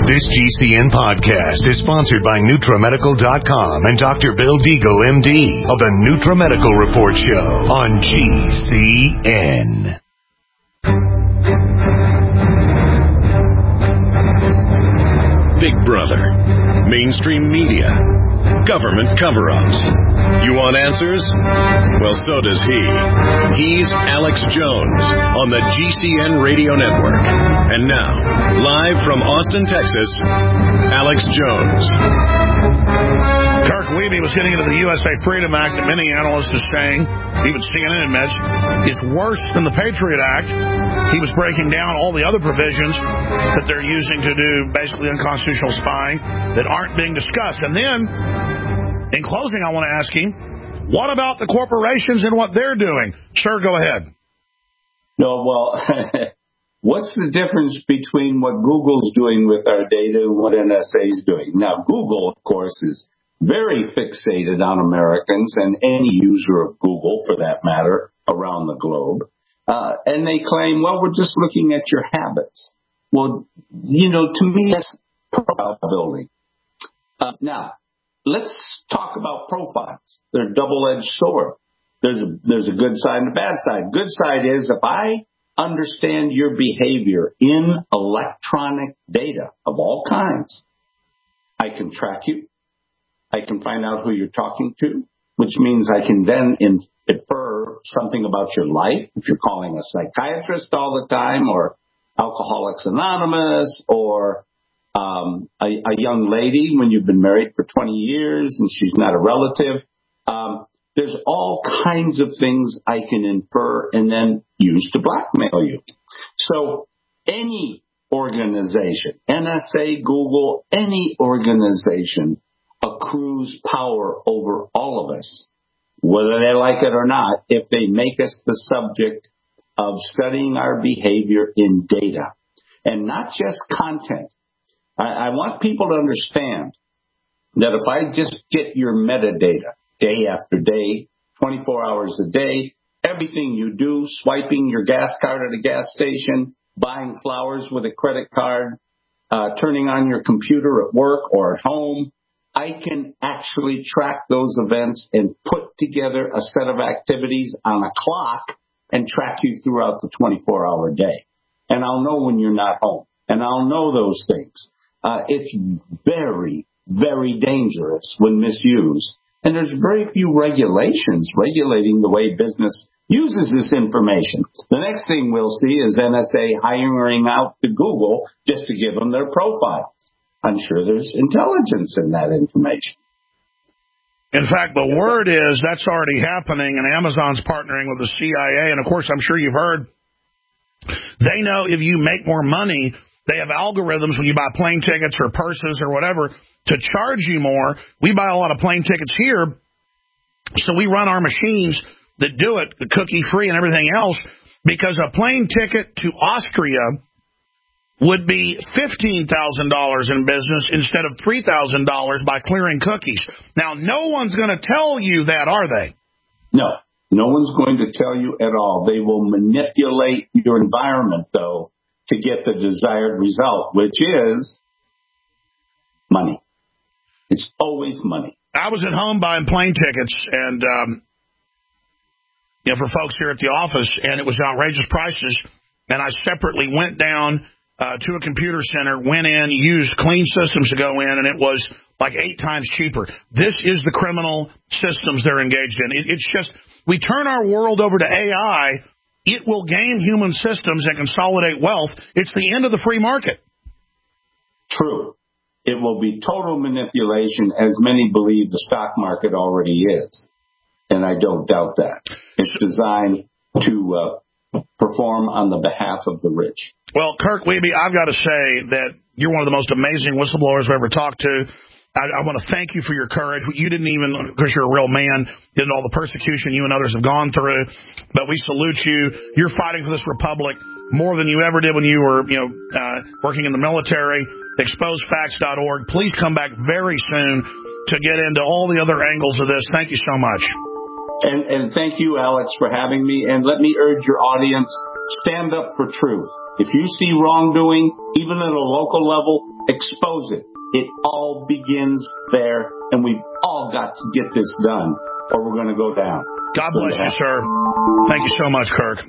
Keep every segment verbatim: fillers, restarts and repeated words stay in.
This G C N podcast is sponsored by NutraMedical dot com and Doctor Bill Deagle, M D, of the NutraMedical Report Show on G C N. Big Brother, mainstream media, government cover-ups. You want answers? Well, so does he. He's Alex Jones on the G C N Radio Network. And now, live from Austin, Texas, Alex Jones. Kirk Wiebe was getting into the U S A Freedom Act that many analysts are saying, even C N N admits, is worse than the Patriot Act. He was breaking down all the other provisions that they're using to do basically unconstitutional spying that aren't being discussed. And then, in closing, I want to ask him, what about the corporations and what they're doing? Sir, go ahead. No, well, what's the difference between what Google's doing with our data and what N S A is doing? Now, Google, of course, is very fixated on Americans and any user of Google, for that matter, around the globe. Uh, and they claim, well, we're just looking at your habits. Well, you know, to me, that's profile building. Uh, now, let's talk about profiles. They're a double-edged sword. There's a, there's a good side and a bad side. Good side is if I understand your behavior in electronic data of all kinds, I can track you. I can find out who you're talking to, which means I can then infer something about your life. If you're calling a psychiatrist all the time, or Alcoholics Anonymous, or um, a, a young lady when you've been married for twenty years and she's not a relative. Um, there's all kinds of things I can infer and then use to blackmail you. So any organization, N S A, Google, any organization accrues power over all of us, whether they like it or not, if they make us the subject of studying our behavior in data. And not just content. I, I want people to understand that if I just get your metadata day after day, twenty-four hours a day, everything you do, swiping your gas card at a gas station, buying flowers with a credit card, uh, turning on your computer at work or at home, I can actually track those events and put together a set of activities on a clock and track you throughout the twenty-four hour day. And I'll know when you're not home. And I'll know those things. Uh, it's very, very dangerous when misused. And there's very few regulations regulating the way business uses this information. The next thing we'll see is N S A hiring out to Google just to give them their profiles. I'm sure there's intelligence in that information. In fact, the word is that's already happening, and Amazon's partnering with the C I A. And, of course, I'm sure you've heard, they know if you make more money, they have algorithms when you buy plane tickets or purses or whatever to charge you more. We buy a lot of plane tickets here, so we run our machines that do it, the cookie-free and everything else, because a plane ticket to Austria would be fifteen thousand dollars in business instead of three thousand dollars by clearing cookies. Now, no one's going to tell you that, are they? No, no one's going to tell you at all. They will manipulate your environment, though, to get the desired result, which is money. It's always money. I was at home buying plane tickets, and um, you know, for folks here at the office, and it was outrageous prices, and I separately went down Uh, to a computer center, went in, used clean systems to go in, and it was like eight times cheaper. This is the criminal systems they're engaged in. It, it's just, we turn our world over to A I, it will game human systems and consolidate wealth. It's the end of the free market. True. It will be total manipulation, as many believe the stock market already is. And I don't doubt that. It's designed to uh, perform on the behalf of the rich. Well, Kirk Wiebe, I've got to say that you're one of the most amazing whistleblowers I've ever talked to. I, I want to thank you for your courage. You didn't even, because you're a real man, didn't all the persecution you and others have gone through. But we salute you. You're fighting for this republic more than you ever did when you were, you know, uh, working in the military. expose facts dot org. Please come back very soon to get into all the other angles of this. Thank you so much. And, and thank you, Alex, for having me. And let me urge your audience, Stand up for truth. If you see wrongdoing, even at a local level, expose it. It all begins there, and we've all got to get this done, or we're going to go down. God bless you, sir. Thank you so much, Kirk.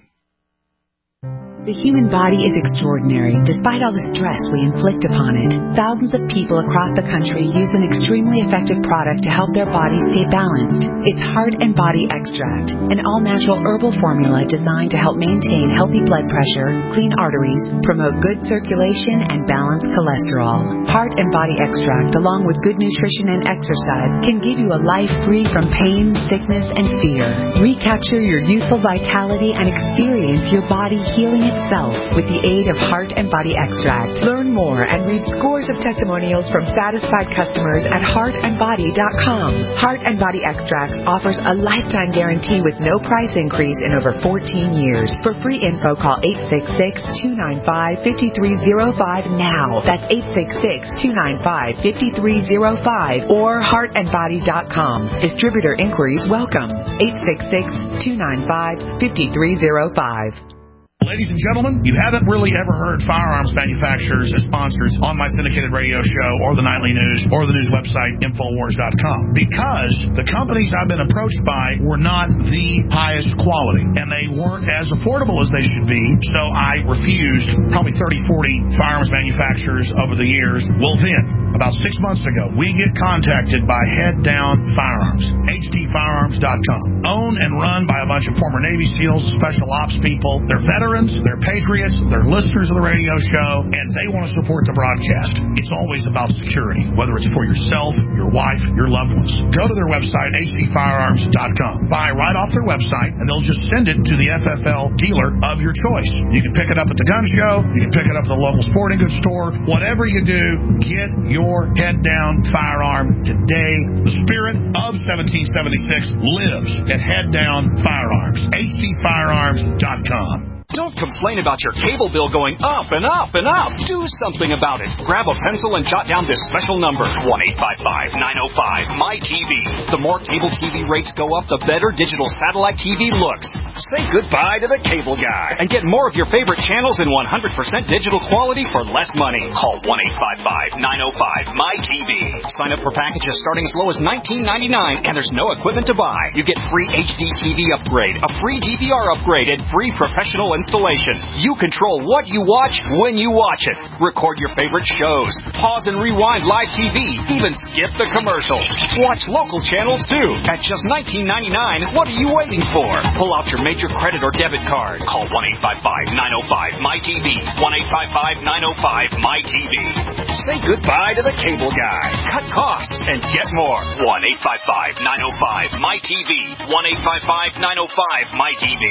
The human body is extraordinary, despite all the stress we inflict upon it. Thousands of people across the country use an extremely effective product to help their bodies stay balanced. It's Heart and Body Extract, an all-natural herbal formula designed to help maintain healthy blood pressure, clean arteries, promote good circulation, and balance cholesterol. Heart and Body Extract, along with good nutrition and exercise, can give you a life free from pain, sickness, and fear. Recapture your youthful vitality and experience your body healing itself with the aid of Heart and Body Extract. Learn more and read scores of testimonials from satisfied customers at heart and body dot com. Heart and Body Extracts offers a lifetime guarantee with no price increase in over fourteen years. For free info, call eight six six, two nine five, five three zero five now. That's eight six six, two nine five, five three zero five or heart and body dot com. Distributor inquiries welcome. eight six six, two nine five, five three zero five. Ladies and gentlemen, you haven't really ever heard firearms manufacturers as sponsors on my syndicated radio show or the nightly news or the news website Infowars dot com because the companies I've been approached by were not the highest quality and they weren't as affordable as they should be, so I refused probably thirty, forty firearms manufacturers over the years. Well then, about six months ago, we get contacted by Head Down Firearms, H D firearms dot com. Owned and run by a bunch of former Navy SEALs, special ops people. They're veterans. They're patriots, they're listeners of the radio show, and they want to support the broadcast. It's always about security, whether it's for yourself, your wife, your loved ones. Go to their website, H D firearms dot com. Buy right off their website, and they'll just send it to the F F L dealer of your choice. You can pick it up at the gun show, you can pick it up at the local sporting goods store. Whatever you do, get your head down firearm today. The spirit of seventeen seventy-six lives at Head Down Firearms, H D firearms dot com. Don't complain about your cable bill going up and up and up. Do something about it. Grab a pencil and jot down this special number, one eight five five, nine oh five, M Y T V. The more cable T V rates go up, the better digital satellite T V looks. Say goodbye to the cable guy and get more of your favorite channels in one hundred percent digital quality for less money. Call one eight five five, nine oh five, M Y T V. Sign up for packages starting as low as nineteen ninety-nine, and there's no equipment to buy. You get free H D T V upgrade, a free D V R upgrade, and free professional installation. You control what you watch when you watch it. Record your favorite shows. Pause and rewind live T V. Even skip the commercials. Watch local channels too. At just nineteen ninety-nine, what are you waiting for? Pull out your major credit or debit card. Call one eight five five, nine oh five, M Y T V. one eight five five, nine oh five, M Y T V. Say goodbye to the cable guy. Cut costs and get more. one eight five five, nine oh five, M Y T V. one eight five five, nine oh five, M Y T V.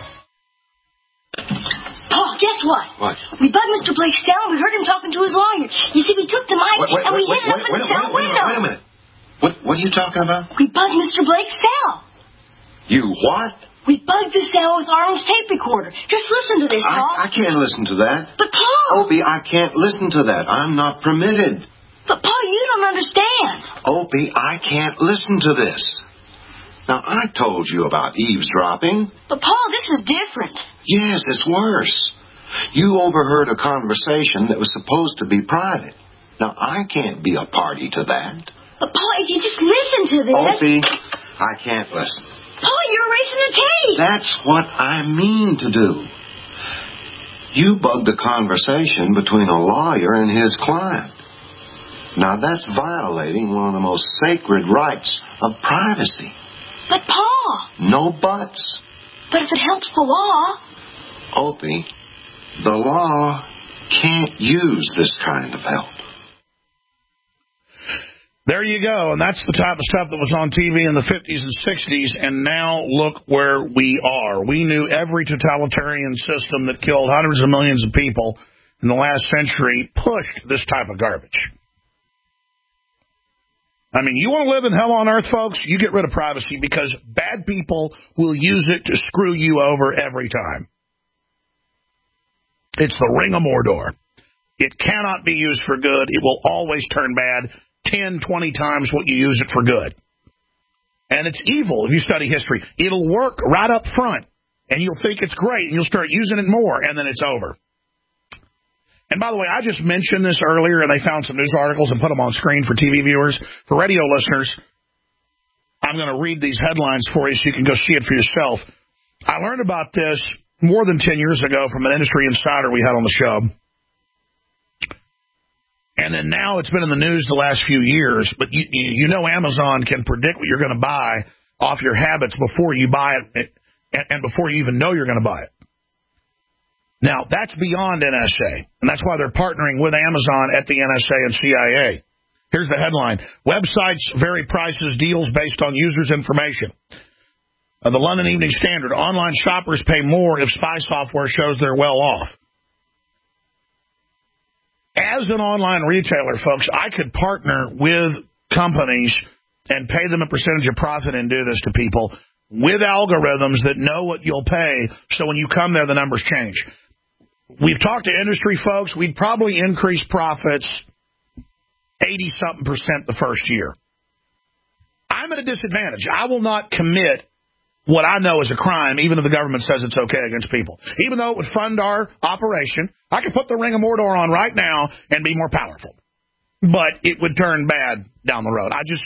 Paul, guess what? What? We bugged Mister Blake's cell and we heard him talking to his lawyer. You see, we took the mic wait, wait, and we wait, hid it up wait, in the wait, cell wait, window. Wait a minute. What, what are you talking about? We bugged Mister Blake's cell. You what? We bugged the cell with Arnold's tape recorder. Just listen to this, Paul. I, I can't listen to that. But, Paul. Opie, I can't listen to that. I'm not permitted. But, Paul, you don't understand. Opie, I can't listen to this. Now, I told you about eavesdropping. But, Paul, this was different. Yes, it's worse. You overheard a conversation that was supposed to be private. Now, I can't be a party to that. But, Paul, if you just listen to this... Opie, I can't listen. Paul, you're erasing the tape. That's what I mean to do. You bugged a conversation between a lawyer and his client. Now, that's violating one of the most sacred rights of privacy. But, Paul... No buts. But if it helps the law... Opie, the law can't use this kind of help. There you go, and that's the type of stuff that was on T V in the fifties and sixties, and now look where we are. We knew every totalitarian system that killed hundreds of millions of people in the last century pushed this type of garbage. I mean, you want to live in hell on earth, folks? You get rid of privacy because bad people will use it to screw you over every time. It's the ring of Mordor. It cannot be used for good. It will always turn bad ten, twenty times what you use it for good. And it's evil if you study history. It'll work right up front, and you'll think it's great, and you'll start using it more, and then it's over. And by the way, I just mentioned this earlier, and they found some news articles and put them on screen for T V viewers. For radio listeners, I'm going to read these headlines for you so you can go see it for yourself. I learned about this more than ten years ago from an industry insider we had on the show. And then now it's been in the news the last few years, but you, you know Amazon can predict what you're going to buy off your habits before you buy it and before you even know you're going to buy it. Now, that's beyond N S A, and that's why they're partnering with Amazon at the N S A and C I A. Here's the headline. Websites vary prices, deals based on users' information. Uh, the London Evening Standard. Online shoppers pay more if spy software shows they're well off. As an online retailer, folks, I could partner with companies and pay them a percentage of profit and do this to people with algorithms that know what you'll pay, so when you come there, the numbers change. We've talked to industry folks. We'd probably increase profits eighty-something percent the first year. I'm at a disadvantage. I will not commit what I know is a crime, even if the government says it's okay against people. Even though it would fund our operation, I could put the Ring of Mordor on right now and be more powerful. But it would turn bad down the road. I just...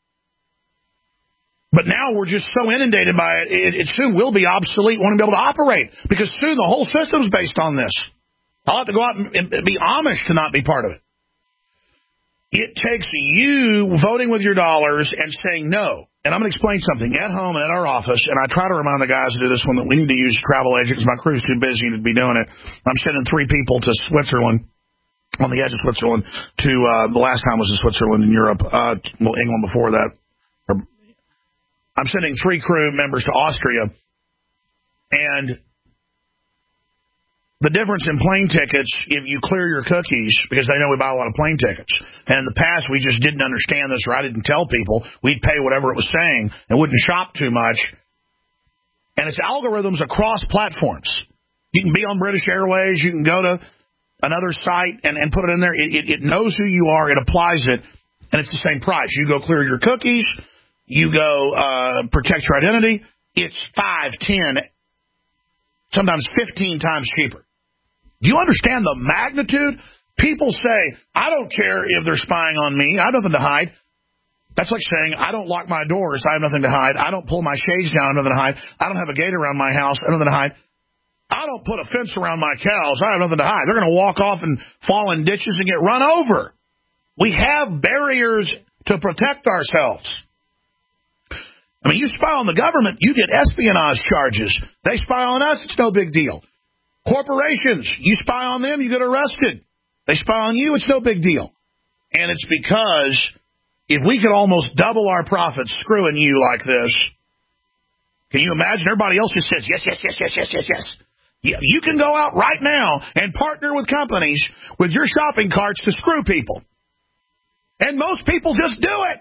But now we're just so inundated by it, it, it soon will be obsolete, won't be able to operate, because soon the whole system's based on this. I'll have to go out and, and be Amish to not be part of it. It takes you voting with your dollars and saying no. And I'm going to explain something at home and at our office, and I try to remind the guys to do this one, that we need to use travel agent because my crew's too busy to be doing it. I'm sending three people to Switzerland, on the edge of Switzerland, to uh, the last time was in Switzerland in Europe, uh, well, England before that. I'm sending three crew members to Austria, and the difference in plane tickets, if you clear your cookies, because they know we buy a lot of plane tickets, and in the past we just didn't understand this, or I didn't tell people, we'd pay whatever it was saying and wouldn't shop too much, and it's algorithms across platforms. You can be on British Airways, you can go to another site and, and put it in there. It, it, it knows who you are, it applies it, and it's the same price. You go clear your cookies, you go uh, protect your identity, it's five, ten, sometimes fifteen times cheaper. Do you understand the magnitude? People say, I don't care if they're spying on me. I have nothing to hide. That's like saying, I don't lock my doors. I have nothing to hide. I don't pull my shades down. I have nothing to hide. I don't have a gate around my house. I have nothing to hide. I don't put a fence around my cows. I have nothing to hide. They're going to walk off and fall in ditches and get run over. We have barriers to protect ourselves. I mean, you spy on the government, you get espionage charges. They spy on us, it's no big deal. Corporations, you spy on them, you get arrested. They spy on you, it's no big deal. And it's because if we could almost double our profits screwing you like this, can you imagine? Everybody else just says, yes, yes, yes, yes, yes, yes, yes. Yeah, you can go out right now and partner with companies with your shopping carts to screw people. And most people just do it.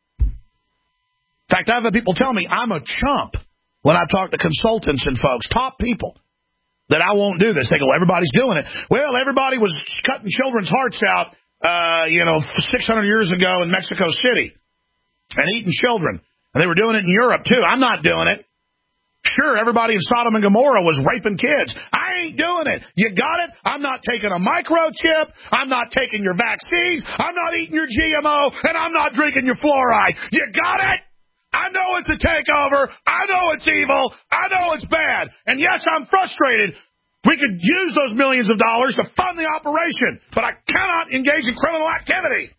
In fact, I've had people tell me I'm a chump when I talk to consultants and folks, top people, that I won't do this. They go, everybody's doing it. Well, everybody was cutting children's hearts out, uh, you know, six hundred years ago in Mexico City and eating children. And they were doing it in Europe, too. I'm not doing it. Sure, everybody in Sodom and Gomorrah was raping kids. I ain't doing it. You got it? I'm not taking a microchip. I'm not taking your vaccines. I'm not eating your G M O. And I'm not drinking your fluoride. You got it? I know it's a takeover. I know it's evil. I know it's bad. And yes, I'm frustrated. We could use those millions of dollars to fund the operation, but I cannot engage in criminal activity.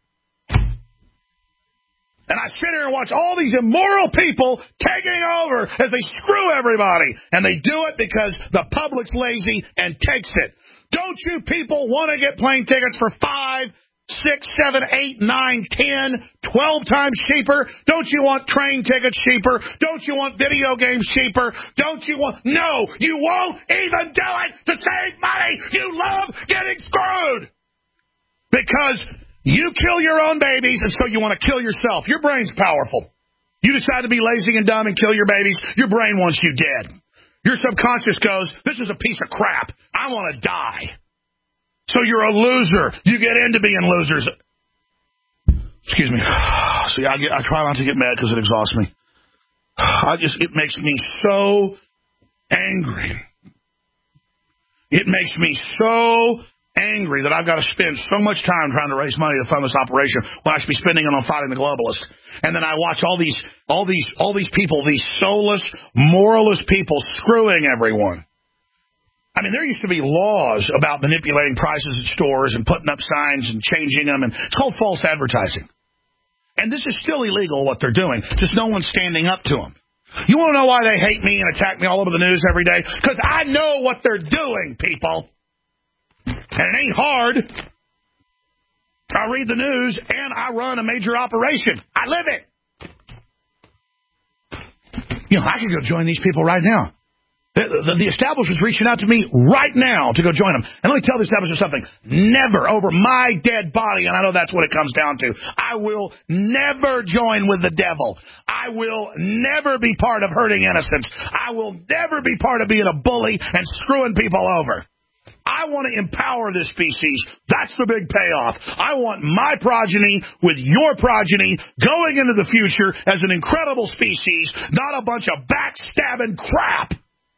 And I sit here and watch all these immoral people taking over as they screw everybody. And they do it because the public's lazy and takes it. Don't you people want to get plane tickets for five, six, seven, eight, nine, ten, twelve times cheaper? Don't you want train tickets cheaper? Don't you want video games cheaper? Don't you want... No, you won't even do it to save money. You love getting screwed. Because you kill your own babies, and so you want to kill yourself. Your brain's powerful. You decide to be lazy and dumb and kill your babies, your brain wants you dead. Your subconscious goes, this is a piece of crap. I want to die. So you're a loser. You get into being losers. Excuse me. See, I, get, I try not to get mad because it exhausts me. I just, it makes me so angry. It makes me so angry that I've got to spend so much time trying to raise money to fund this operation when I should be spending it on fighting the globalists. And then I watch all these, all these, all these people, these soulless, moralist people screwing everyone. I mean, there used to be laws about manipulating prices at stores and putting up signs and changing them, and it's called false advertising. And this is still illegal, what they're doing, just no one's standing up to them. You want to know why they hate me and attack me all over the news every day? Because I know what they're doing, people. And it ain't hard. I read the news, and I run a major operation. I live it. You know, I could go join these people right now. The, the, the establishment's reaching out to me right now to go join them. And let me tell the establishment something. Never over my dead body, and I know that's what it comes down to, I will never join with the devil. I will never be part of hurting innocents. I will never be part of being a bully and screwing people over. I want to empower this species. That's the big payoff. I want my progeny with your progeny going into the future as an incredible species, not a bunch of backstabbing crap.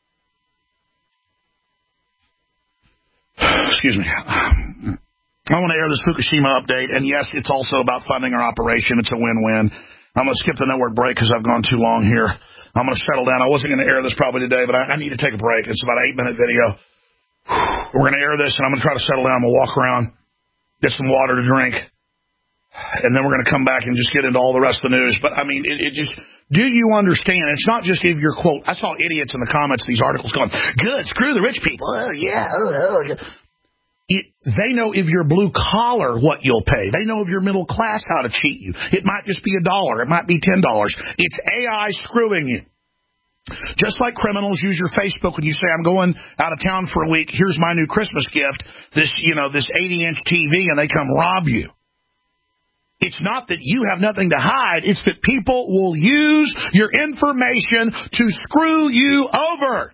Excuse me. I want to air this Fukushima update, and yes, it's also about funding our operation. It's a win-win. I'm going to skip the network break because I've gone too long here. I'm going to settle down. I wasn't going to air this probably today, but I, I need to take a break. It's about an eight-minute video. We're going to air this, and I'm going to try to settle down. I'm going to walk around, get some water to drink, and then we're going to come back and just get into all the rest of the news. But, I mean, it, it just, do you understand? It's not just if you're, quote, I saw idiots in the comments of these articles going, good, screw the rich people. Oh, yeah. Oh, oh. It, they know if you're blue collar what you'll pay. They know if you're middle class how to cheat you. It might just be a dollar. It might be ten dollars. It's A I screwing you. Just like criminals use your Facebook when you say, I'm going out of town for a week, here's my new Christmas gift, this, you know, this eighty-inch T V, and they come rob you. It's not that you have nothing to hide. It's that people will use your information to screw you over.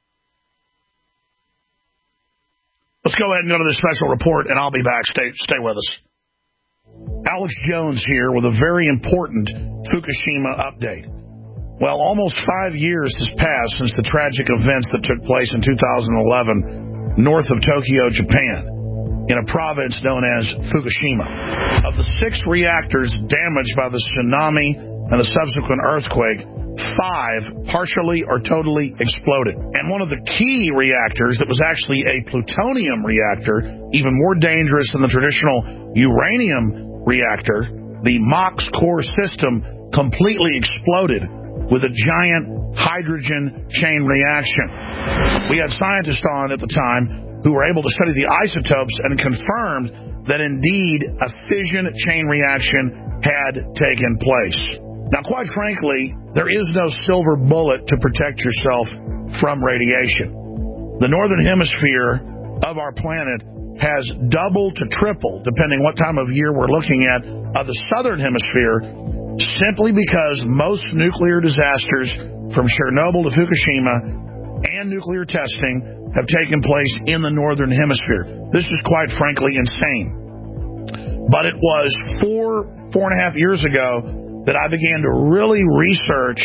Let's go ahead and go to this special report, and I'll be back. Stay, stay with us. Alex Jones here with a very important Fukushima update. Well, almost five years has passed since the tragic events that took place in two thousand eleven north of Tokyo, Japan, in a province known as Fukushima. Of the six reactors damaged by the tsunami and the subsequent earthquake, five partially or totally exploded. And one of the key reactors that was actually a plutonium reactor, even more dangerous than the traditional uranium reactor, the MOX core system completely exploded with a giant hydrogen chain reaction. We had scientists on at the time who were able to study the isotopes and confirmed that indeed a fission chain reaction had taken place. Now, quite frankly, there is no silver bullet to protect yourself from radiation. The northern hemisphere of our planet has doubled to triple, depending what time of year we're looking at, of the southern hemisphere, simply because most nuclear disasters from Chernobyl to Fukushima and nuclear testing have taken place in the northern hemisphere. This is quite frankly insane. But it was four, four and a half years ago that I began to really research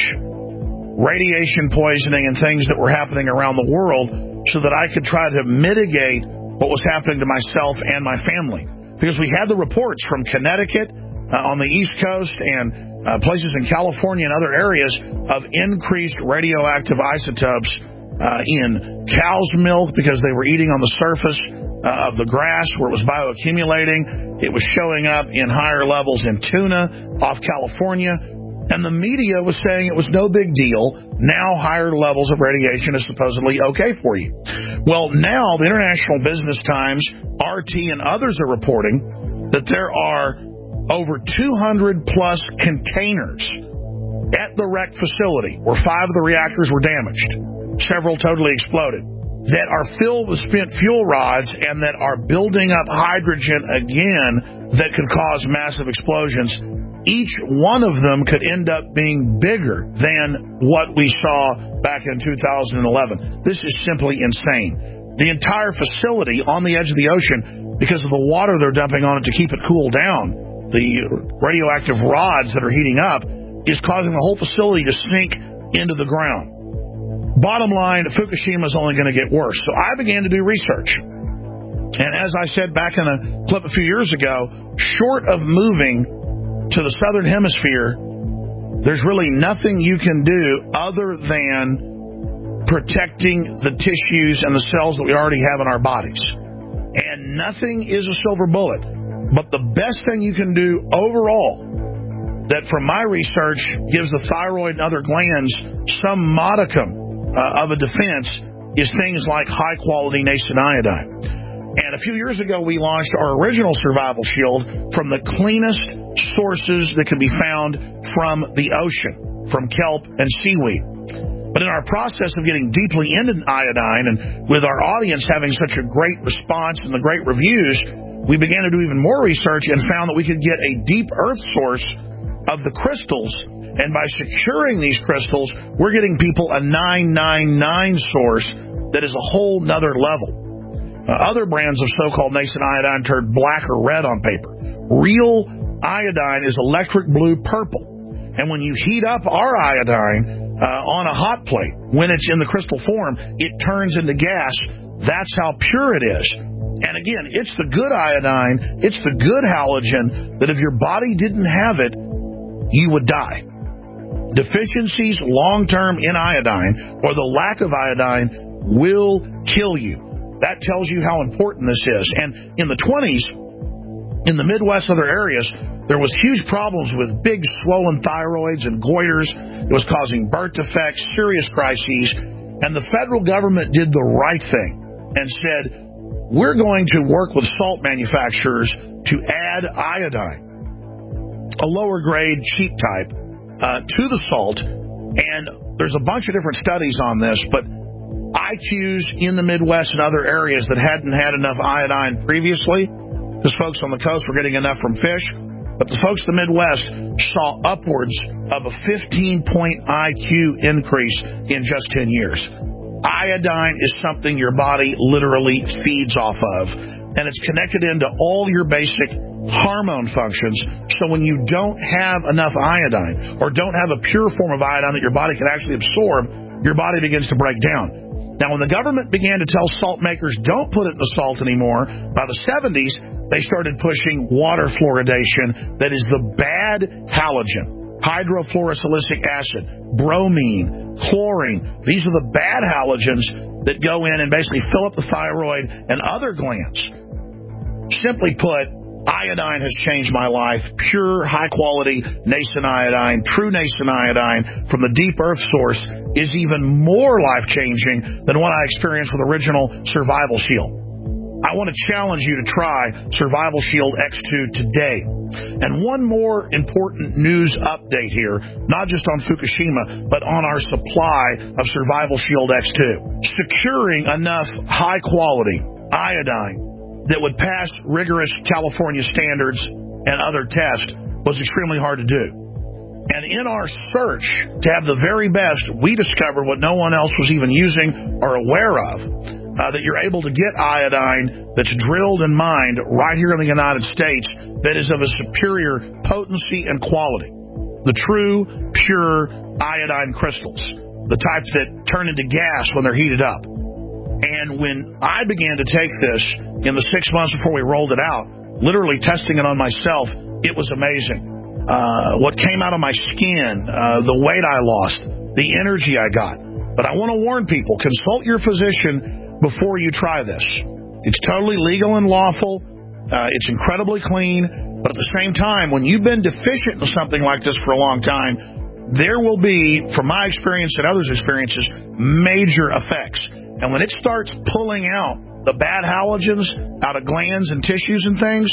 radiation poisoning and things that were happening around the world so that I could try to mitigate what was happening to myself and my family. Because we had the reports from Connecticut, Uh, on the East Coast and uh, places in California and other areas of increased radioactive isotopes uh, in cow's milk because they were eating on the surface uh, of the grass where it was bioaccumulating. It was showing up in higher levels in tuna off California. And the media was saying it was no big deal. Now higher levels of radiation is supposedly okay for you. Well, now the International Business Times, R T, and others are reporting that there are over two hundred plus containers at the wrecked facility where five of the reactors were damaged, several totally exploded, that are filled with spent fuel rods and that are building up hydrogen again that could cause massive explosions. Each one of them could end up being bigger than what we saw back in two thousand eleven. This is simply insane. The entire facility on the edge of the ocean, because of the water they're dumping on it to keep it cooled down, the radioactive rods that are heating up, is causing the whole facility to sink into the ground. Bottom line, Fukushima is only going to get worse. So I began to do research. And as I said back in a clip a few years ago, short of moving to the southern hemisphere, there's really nothing you can do other than protecting the tissues and the cells that we already have in our bodies. And nothing is a silver bullet. But the best thing you can do overall, that from my research gives the thyroid and other glands some modicum uh, of a defense, is things like high-quality nascent iodine. And a few years ago, we launched our original Survival Shield from the cleanest sources that can be found from the ocean, from kelp and seaweed. But in our process of getting deeply into iodine, and with our audience having such a great response and the great reviews, we began to do even more research and found that we could get a deep earth source of the crystals. And by securing these crystals, we're getting people a nine nine nine source that is a whole nother level. Uh, other brands of so-called nascent iodine turned black or red on paper. Real iodine is electric blue purple. And when you heat up our iodine uh, on a hot plate, when it's in the crystal form, it turns into gas. That's how pure it is. And again, it's the good iodine, it's the good halogen that if your body didn't have it, you would die. Deficiencies long-term in iodine or the lack of iodine will kill you. That tells you how important this is. And in the twenties, in the Midwest and other areas, there was huge problems with big swollen thyroids and goiters. It was causing birth defects, serious crises. And the federal government did the right thing and said, we're going to work with salt manufacturers to add iodine, a lower grade, cheap type, uh, to the salt. And there's a bunch of different studies on this, but I Qs in the Midwest and other areas that hadn't had enough iodine previously, because folks on the coast were getting enough from fish, but the folks in the Midwest saw upwards of a fifteen-point I Q increase in just ten years. Iodine is something your body literally feeds off of, and it's connected into all your basic hormone functions. So when you don't have enough iodine or don't have a pure form of iodine that your body can actually absorb, your body begins to break down. Now, when the government began to tell salt makers don't put it in the salt anymore, by the seventies, they started pushing water fluoridation that is the bad halogen. Hydrofluorosilicic acid, bromine, chlorine. These are the bad halogens that go in and basically fill up the thyroid and other glands. Simply put, iodine has changed my life. Pure, high-quality nascent iodine, true nascent iodine from the deep earth source is even more life-changing than what I experienced with original Survival Shield. I want to challenge you to try Survival Shield X two today. And one more important news update here, not just on Fukushima, but on our supply of Survival Shield X two. Securing enough high-quality iodine that would pass rigorous California standards and other tests was extremely hard to do. And in our search to have the very best, we discovered what no one else was even using or aware of, uh, that you're able to get iodine that's drilled and mined right here in the United States that is of a superior potency and quality. The true, pure iodine crystals, the types that turn into gas when they're heated up. And when I began to take this in the six months before we rolled it out, literally testing it on myself, it was amazing. Uh, what came out of my skin, uh, the weight I lost, the energy I got. But I want to warn people, consult your physician before you try this. It's totally legal and lawful. Uh, it's incredibly clean. But at the same time, when you've been deficient in something like this for a long time, there will be, from my experience and others' experiences, major effects. And when it starts pulling out the bad halogens out of glands and tissues and things,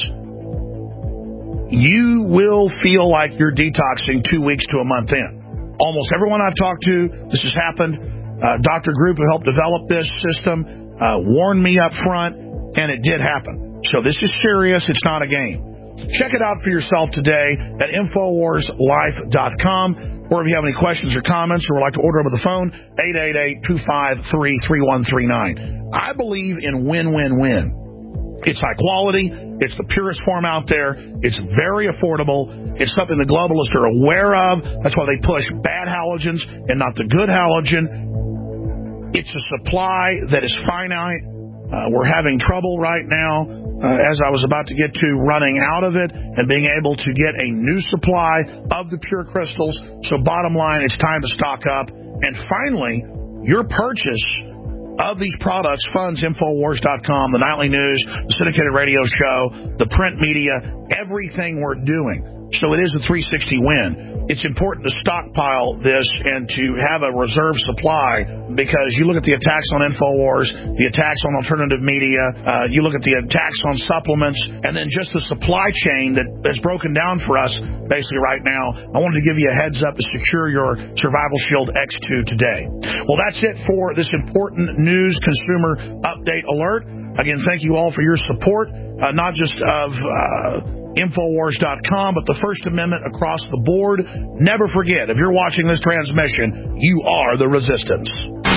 you will feel like you're detoxing two weeks to a month in. Almost everyone I've talked to, this has happened. Uh, Doctor Group, who helped develop this system, uh, warned me up front, and it did happen. So this is serious. It's not a game. Check it out for yourself today at Infowars Life dot com. Or if you have any questions or comments or would like to order over the phone, eight eight eight, two five three, three one three nine. I believe in win-win-win. It's high quality. It's the purest form out there. It's very affordable. It's something the globalists are aware of. That's why they push bad halogens and not the good halogen. It's a supply that is finite. Uh, we're having trouble right now, uh, as I was about to get to, running out of it and being able to get a new supply of the pure crystals. So bottom line, it's time to stock up. And finally, your purchase of these products funds Infowars dot com, the nightly news, the syndicated radio show, the print media, everything we're doing. So it is a three sixty win. It's important to stockpile this and to have a reserve supply, because you look at the attacks on InfoWars, the attacks on alternative media, uh, you look at the attacks on supplements, and then just the supply chain that, that's broken down for us basically right now. I wanted to give you a heads up to secure your Survival Shield X two today. Well, that's it for this important news consumer update alert. Again, thank you all for your support, uh, not just of uh, Infowars dot com, but the First Amendment across the board. Never forget, if you're watching this transmission, you are the resistance.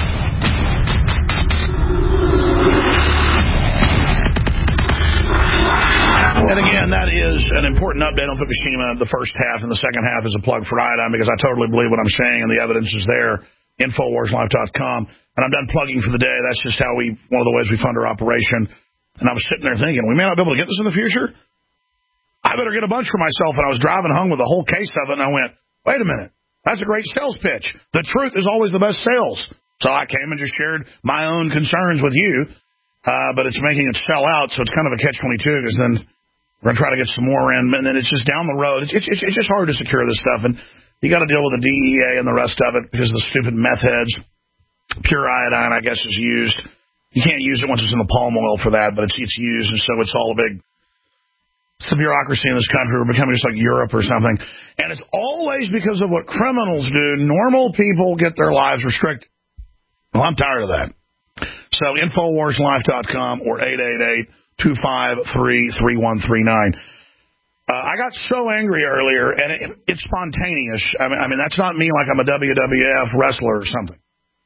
And again, that is an important update on Fukushima. The first half and the second half is a plug for iodine, because I totally believe what I'm saying, and the evidence is there. Infowars Life dot com. And I'm done plugging for the day. That's just how we, one of the ways we fund our operation. And I was sitting there thinking, we may not be able to get this in the future. I better get a bunch for myself. And I was driving home with a whole case of it, and I went, wait a minute, that's a great sales pitch. The truth is always the best sales. So I came and just shared my own concerns with you, uh, but it's making it sell out, so it's kind of a catch twenty-two, because then we're going to try to get some more in, and then it's just down the road. It's, it's, it's just hard to secure this stuff, and you got to deal with the D E A and the rest of it because of the stupid meth heads. Pure iodine, I guess, is used. You can't use it once it's in the palm oil for that, but it's it's used, and so it's all a big... It's the bureaucracy in this country. We're becoming just like Europe or something. And it's always because of what criminals do. Normal people get their lives restricted. Well, I'm tired of that. So Infowars Life dot com or eight eight eight, two five three, three one three nine. Uh, I got so angry earlier, and it, it's spontaneous. I mean, I mean, that's not me like I'm a W W F wrestler or something.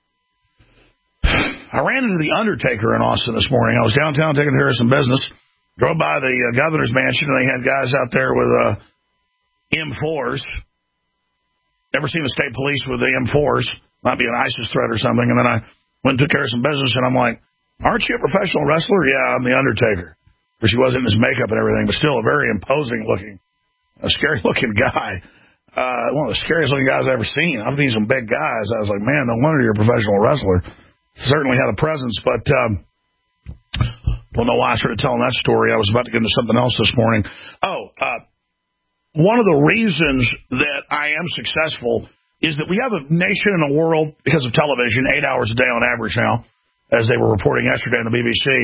I ran into The Undertaker in Austin this morning. I was downtown taking care of some business. Drove by the uh, governor's mansion, and they had guys out there with uh, M fours. Never seen the state police with the M fours. Might be an ISIS threat or something. And then I went and took care of some business, and I'm like, aren't you a professional wrestler? Yeah, I'm The Undertaker. But she wasn't in his makeup and everything, but still a very imposing-looking, a scary-looking guy. Uh, one of the scariest-looking guys I've ever seen. I've seen some big guys. I was like, man, no wonder you're a professional wrestler. Certainly had a presence, but... Um, don't know why I started telling that story. I was about to get into something else this morning. Oh, uh, one of the reasons that I am successful is that we have a nation and a world, because of television, eight hours a day on average now, as they were reporting yesterday on the B B C.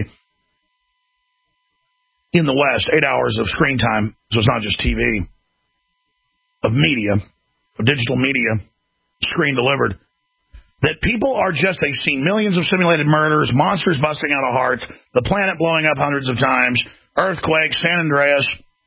In the West, eight hours of screen time, so it's not just T V, of media, of digital media, screen delivered. That people are just, they've seen millions of simulated murders, monsters busting out of hearts, the planet blowing up hundreds of times, earthquakes, San Andreas.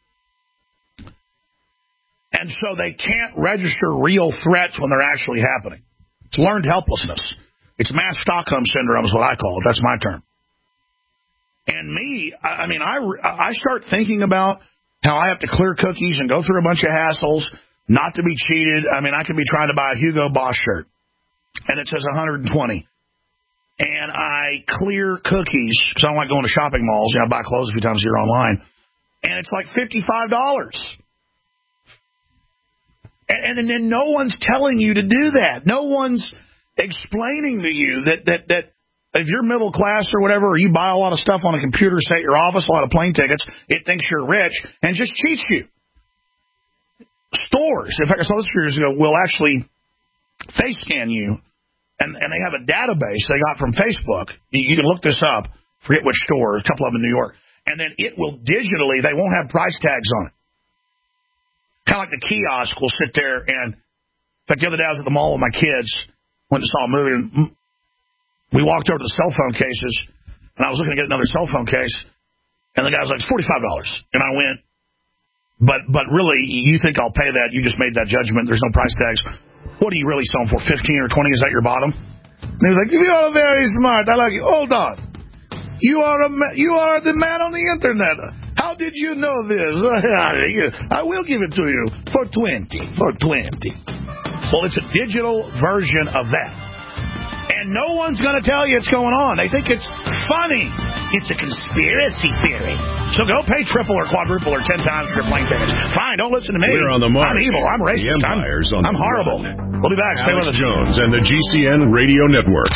And so they can't register real threats when they're actually happening. It's learned helplessness. It's mass Stockholm syndrome is what I call it. That's my term. And me, I mean, I, I start thinking about how I have to clear cookies and go through a bunch of hassles, not to be cheated. I mean, I could be trying to buy a Hugo Boss shirt, and it says one hundred twenty. And I clear cookies, because I don't like going to shopping malls. You know, I buy clothes a few times a year online. And it's like fifty-five dollars. And, and then no one's telling you to do that. No one's explaining to you that, that, that if you're middle class or whatever, or you buy a lot of stuff on a computer, say at your office, a lot of plane tickets, it thinks you're rich and just cheats you. Stores, in fact, I saw this a few years ago, will actually face scan you, and, and they have a database they got from Facebook. You, you can look this up, forget which store, a couple of them in New York, and then it will digitally, they won't have price tags on it. Kind of like the kiosk will sit there and, in fact, the other day I was at the mall with my kids, went and saw a movie, and we walked over to the cell phone cases, and I was looking to get another cell phone case, and the guy was like, it's forty-five dollars. And I went, but but really, you think I'll pay that? You just made that judgment. There's no price tags. What are you really selling for, fifteen or twenty? Is that your bottom? And he was like, you are very smart. I like you. Hold on. You are a ma- you are the man on the internet. How did you know this? I will give it to you for twenty. For twenty. Well, it's a digital version of that. And And no one's going to tell you it's going on. They think it's funny. It's a conspiracy theory. So go pay triple or quadruple or ten times for your plane tickets. Fine, don't listen to me. We're on the mark. I'm evil. I'm racist. I'm, on I'm horrible. Run. We'll be back. Stay Alex with us. Jones and the G C N Radio Network.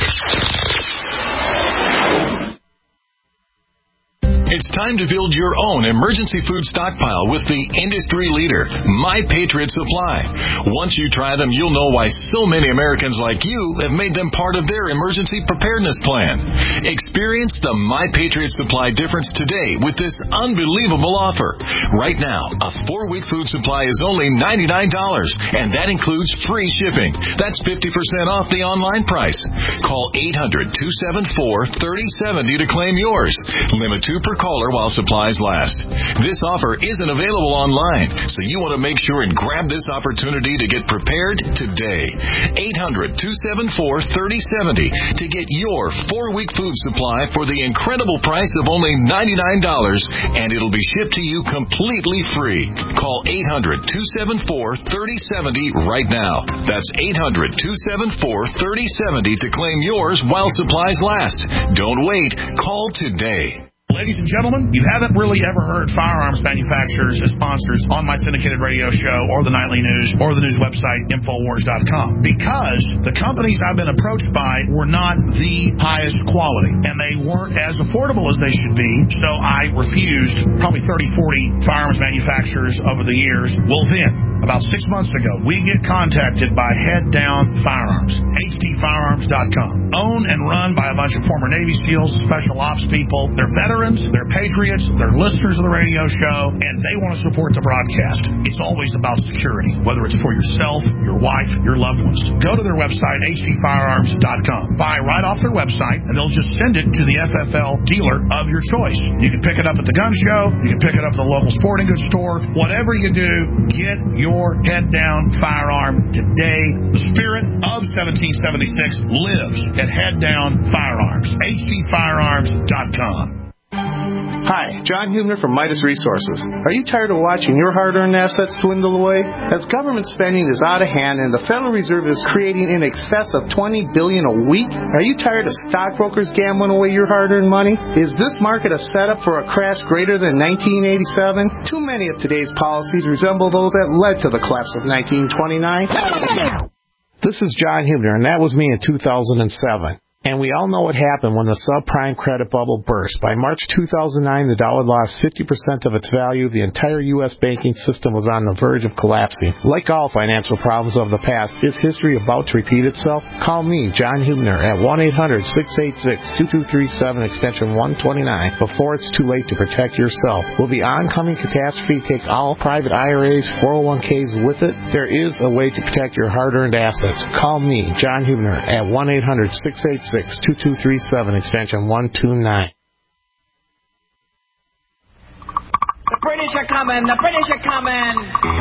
It's time to build your own emergency food stockpile with the industry leader, My Patriot Supply. Once you try them, you'll know why so many Americans like you have made them part of their emergency preparedness plan. Experience the My Patriot Supply difference today with this unbelievable offer. Right now, a four-week food supply is only ninety-nine dollars, and that includes free shipping. That's fifty percent off the online price. Call eight hundred, two seven four, three oh seven oh to claim yours. Limit two per caller while supplies last. This offer isn't available online, so you want to make sure and grab this opportunity to get prepared today. eight hundred, two seven four, three oh seven oh to get your four-week food supply for the incredible price of only ninety-nine dollars, and it'll be shipped to you completely free. Call eight hundred, two seven four, three oh seven oh right now. That's eight hundred, two seven four, three oh seven oh to claim yours while supplies last. Don't wait. Call today. Ladies and gentlemen, you haven't really ever heard firearms manufacturers as sponsors on my syndicated radio show or the nightly news or the news website Infowars dot com because the companies I've been approached by were not the highest quality and they weren't as affordable as they should be, so I refused probably thirty, forty firearms manufacturers over the years. Well then, about six months ago, we get contacted by Head Down Firearms, H D firearms dot com. Owned and run by a bunch of former Navy SEALs, special ops people. They're veterans, they're patriots, they're listeners of the radio show, and they want to support the broadcast. It's always about security, whether it's for yourself, your wife, your loved ones. Go to their website, H D firearms dot com. Buy right off their website, and they'll just send it to the F F L dealer of your choice. You can pick it up at the gun show, you can pick it up at the local sporting goods store. Whatever you do, get your head down firearm today. The spirit of seventeen seventy-six lives at Head Down Firearms. H D firearms dot com. Hi, John Hubner from Midas Resources. Are you tired of watching your hard-earned assets dwindle away? As government spending is out of hand and the Federal Reserve is creating in excess of twenty billion dollars a week, are you tired of stockbrokers gambling away your hard-earned money? Is this market a setup for a crash greater than nineteen eighty-seven? Too many of today's policies resemble those that led to the collapse of nineteen twenty-nine. This is John Hubner, and that was me in two thousand seven. And we all know what happened when the subprime credit bubble burst. By March two thousand nine, the dollar lost fifty percent of its value. The entire U S banking system was on the verge of collapsing. Like all financial problems of the past, is history about to repeat itself? Call me, John Hubner, at one eight hundred, six eight six, two two three seven, extension one twenty-nine, before it's too late to protect yourself. Will the oncoming catastrophe take all private I R As, four oh one k's with it? There is a way to protect your hard-earned assets. Call me, John Hubner, at one eight hundred, six eight six, two two three seven, extension one two nine. The British are coming! The British are coming!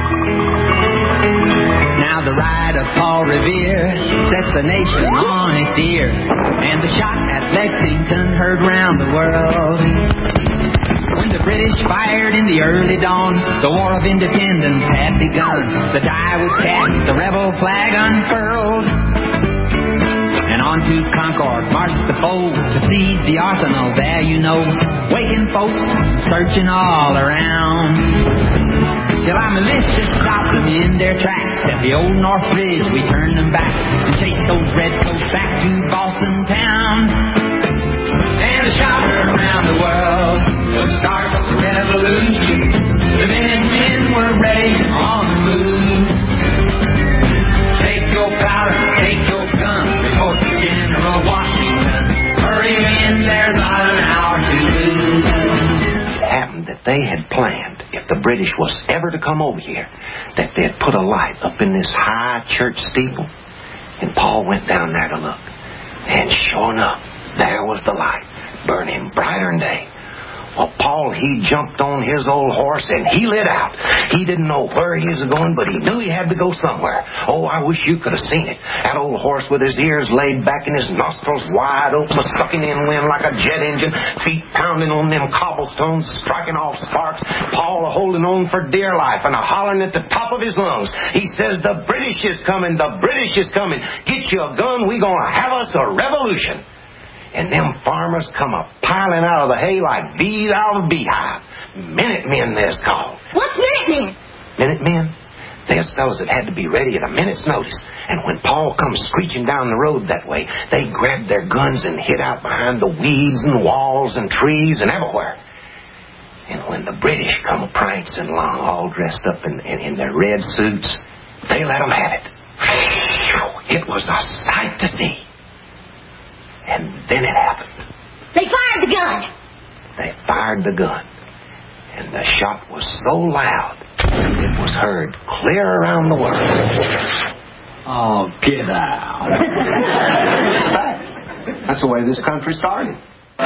Now the ride of Paul Revere sets the nation on its ear, and the shot at Lexington heard round the world. When the British fired in the early dawn, the War of Independence had begun. The die was cast, the rebel flag unfurled. And on to Concord marched the foe to seize the arsenal there, you know, waking folks, searching all around. Till our militia stopped them in their tracks at the old North Bridge. We turned them back and chased those redcoats back to Boston town. And the shout around the world was the start of the revolution. The Minutemen were ready on the move. Take your powder, take your gun, report to General Washington. Hurry in, there's not an hour to lose. It happened that they had planned, if the British was ever to come over here, that they'd put a light up in this high church steeple. And Paul went down there to look. And sure enough, there was the light, burning brighter than day. Well, Paul, he jumped on his old horse and he lit out. He didn't know where he was going, but he knew he had to go somewhere. Oh, I wish you could have seen it. That old horse with his ears laid back and his nostrils wide open, sucking in wind like a jet engine, feet pounding on them cobblestones, striking off sparks. Paul holding on for dear life and a hollering at the top of his lungs. He says, the British is coming, the British is coming. Get you a gun, we gonna have us a revolution. And them farmers come a piling out of the hay like bees out of a beehive. Minutemen, they's called. What's Minutemen? Minutemen? There's fellas that had to be ready at a minute's notice. And when Paul comes screeching down the road that way, they grabbed their guns and hid out behind the weeds and walls and trees and everywhere. And when the British come prancing along, all dressed up in, in, in their red suits, they let them have it. It was a sight to see. And then it happened. They fired the gun. They fired the gun. And the shot was so loud, it was heard clear around the world. Oh, get out. It's fact. That's the way this country started.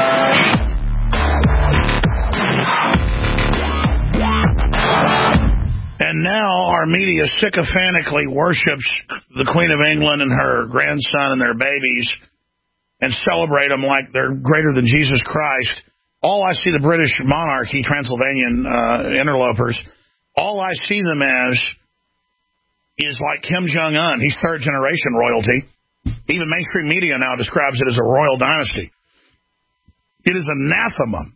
And now our media sycophantically worships the Queen of England and her grandson and their babies and celebrate them like they're greater than Jesus Christ. All I see the British monarchy, Transylvanian uh, interlopers, all I see them as is like Kim Jong-un. He's third-generation royalty. Even mainstream media now describes it as a royal dynasty. It is anathema.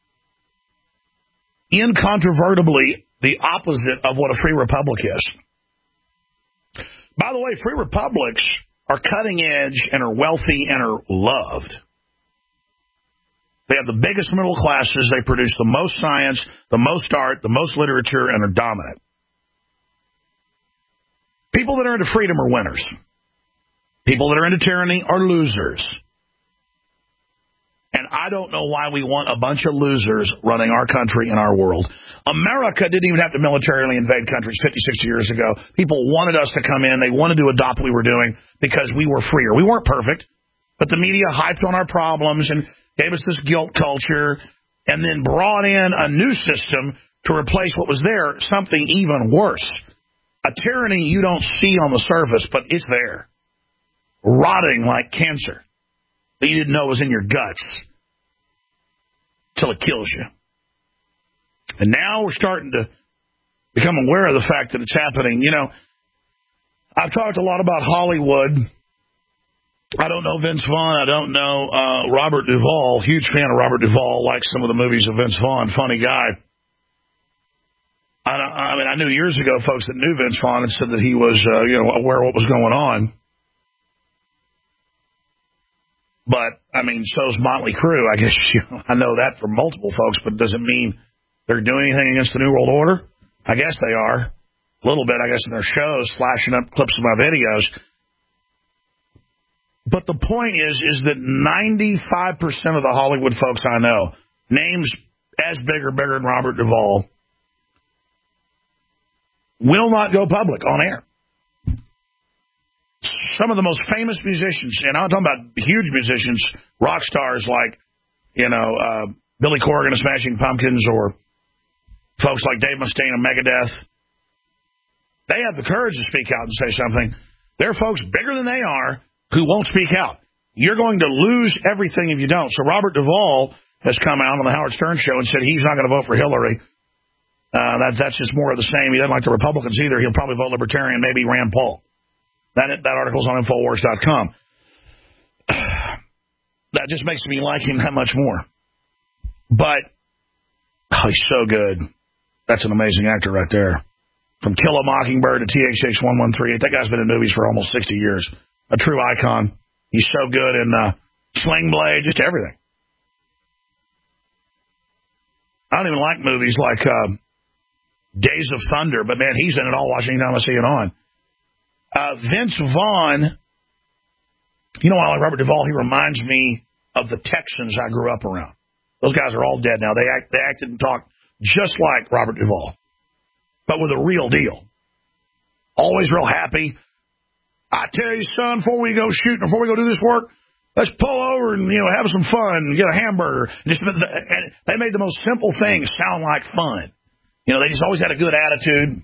Incontrovertibly the opposite of what a free republic is. By the way, free republics are cutting edge and are wealthy and are loved. They have the biggest middle classes. They produce the most science, the most art, the most literature, and are dominant. People that are into freedom are winners. People that are into tyranny are losers. And I don't know why we want a bunch of losers running our country and our world. America didn't even have to militarily invade countries fifty, sixty years ago. People wanted us to come in. They wanted to adopt what we were doing because we were freer. We weren't perfect, but the media hyped on our problems and gave us this guilt culture and then brought in a new system to replace what was there, something even worse. A tyranny you don't see on the surface, but it's there, rotting like cancer that you didn't know was in your guts till it kills you. And now we're starting to become aware of the fact that it's happening. You know, I've talked a lot about Hollywood. I don't know Vince Vaughn. I don't know uh, Robert Duvall. Huge fan of Robert Duvall. Like some of the movies of Vince Vaughn. Funny guy. I, I mean, I knew years ago folks that knew Vince Vaughn and said that he was, uh, you know, aware of what was going on. But, I mean, so's Motley Crue. I guess you know, I know that from multiple folks, but it doesn't mean they're doing anything against the New World Order. I guess they are. A little bit, I guess, in their shows, flashing up clips of my videos. But the point is, is that ninety-five percent of the Hollywood folks I know, names as big or bigger than Robert Duvall, will not go public on air. Some of the most famous musicians, and I'm talking about huge musicians, rock stars like, you know, uh, Billy Corgan of Smashing Pumpkins or folks like Dave Mustaine of Megadeth, they have the courage to speak out and say something. There are folks bigger than they are who won't speak out. You're going to lose everything if you don't. So Robert Duvall has come out on the Howard Stern show and said he's not going to vote for Hillary. Uh, that, that's just more of the same. He doesn't like the Republicans either. He'll probably vote Libertarian, maybe Rand Paul. That that article's on Infowars dot com. That just makes me like him that much more. But oh, he's so good. That's an amazing actor right there. From Kill a Mockingbird to T H X one one three eight. That guy's been in movies for almost sixty years. A true icon. He's so good in uh, Sling Blade, just everything. I don't even like movies like uh, Days of Thunder, but man, he's in it all watching anytime I see it on. Uh, Vince Vaughn, you know, I like Robert Duvall. He reminds me of the Texans I grew up around. Those guys are all dead now. They act, they acted and talked just like Robert Duvall, but with a real deal. Always real happy. I tell you, son, before we go shooting, before we go do this work, Let's pull over and, you know, have some fun, get a hamburger. Just and they made the most simple things sound like fun. You know, they just always had a good attitude.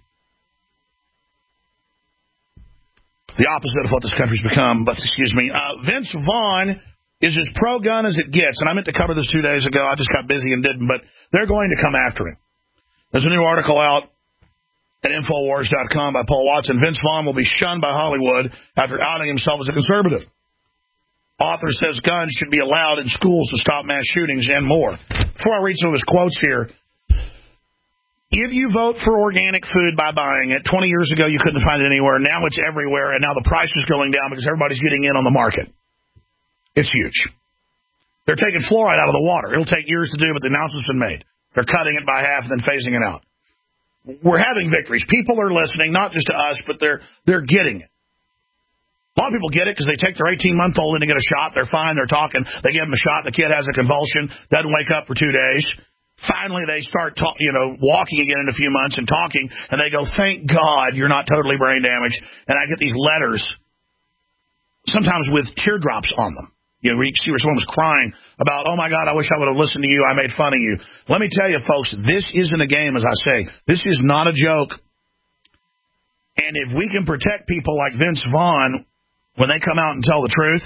The opposite of what this country's become, but excuse me. Uh, Vince Vaughn is as pro-gun as it gets, and I meant to cover this two days ago. I just got busy and didn't, but they're going to come after him. There's a new article out at Infowars dot com by Paul Watson. Vince Vaughn will be shunned by Hollywood after outing himself as a conservative. Author says guns should be allowed in schools to stop mass shootings and more. Before I read some of his quotes here, if you vote for organic food by buying it, twenty years ago you couldn't find it anywhere. Now it's everywhere, and now the price is going down because everybody's getting in on the market. It's huge. They're taking fluoride out of the water. It'll take years to do, but the announcement's been made. They're cutting it by half and then phasing it out. We're having victories. People are listening, not just to us, but they're they're getting it. A lot of people get it because they take their eighteen-month-old in to get a shot. They're fine. They're talking. They give them a shot. The kid has a convulsion, doesn't wake up for two days. Finally, they start, talk, you know, walking again in a few months and talking, and they go, thank God you're not totally brain damaged. And I get these letters, sometimes with teardrops on them. You know, where you see where someone was crying about, oh, my God, I wish I would have listened to you. I made fun of you. Let me tell you, folks, this isn't a game, as I say. This is not a joke. And if we can protect people like Vince Vaughn when they come out and tell the truth,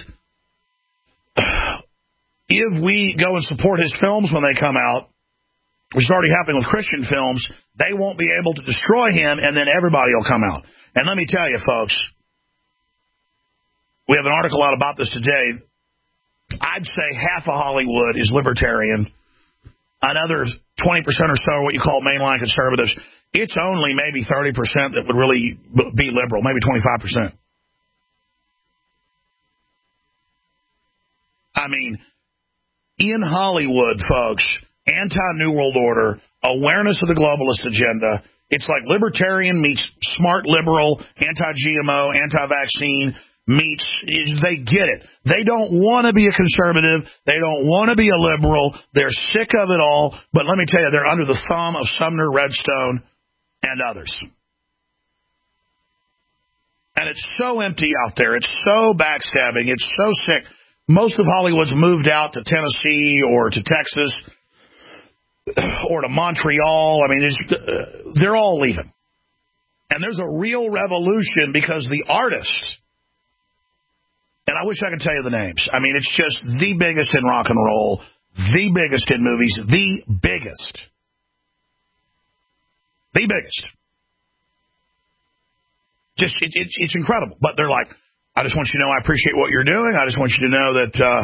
if we go and support his films when they come out, which is already happening with Christian films, they won't be able to destroy him, and then everybody will come out. And let me tell you, folks, we have an article out about this today. I'd say half of Hollywood is libertarian. Another twenty percent or so are what you call mainline conservatives. It's only maybe thirty percent that would really be liberal, maybe twenty-five percent. I mean, in Hollywood, folks, anti-New World Order, awareness of the globalist agenda. It's like libertarian meets smart liberal, anti-G M O, anti-vaccine meets, they get it. They don't want to be a conservative. They don't want to be a liberal. They're sick of it all. But let me tell you, they're under the thumb of Sumner Redstone and others. And it's so empty out there. It's so backstabbing. It's so sick. Most of Hollywood's moved out to Tennessee or to Texas or to Montreal. I mean, it's, uh, they're all leaving. And there's a real revolution because the artists, and I wish I could tell you the names. I mean, it's just the biggest in rock and roll, the biggest in movies, the biggest. The biggest. Just, it, it, it's incredible. But they're like, I just want you to know I appreciate what you're doing. I just want you to know that, uh,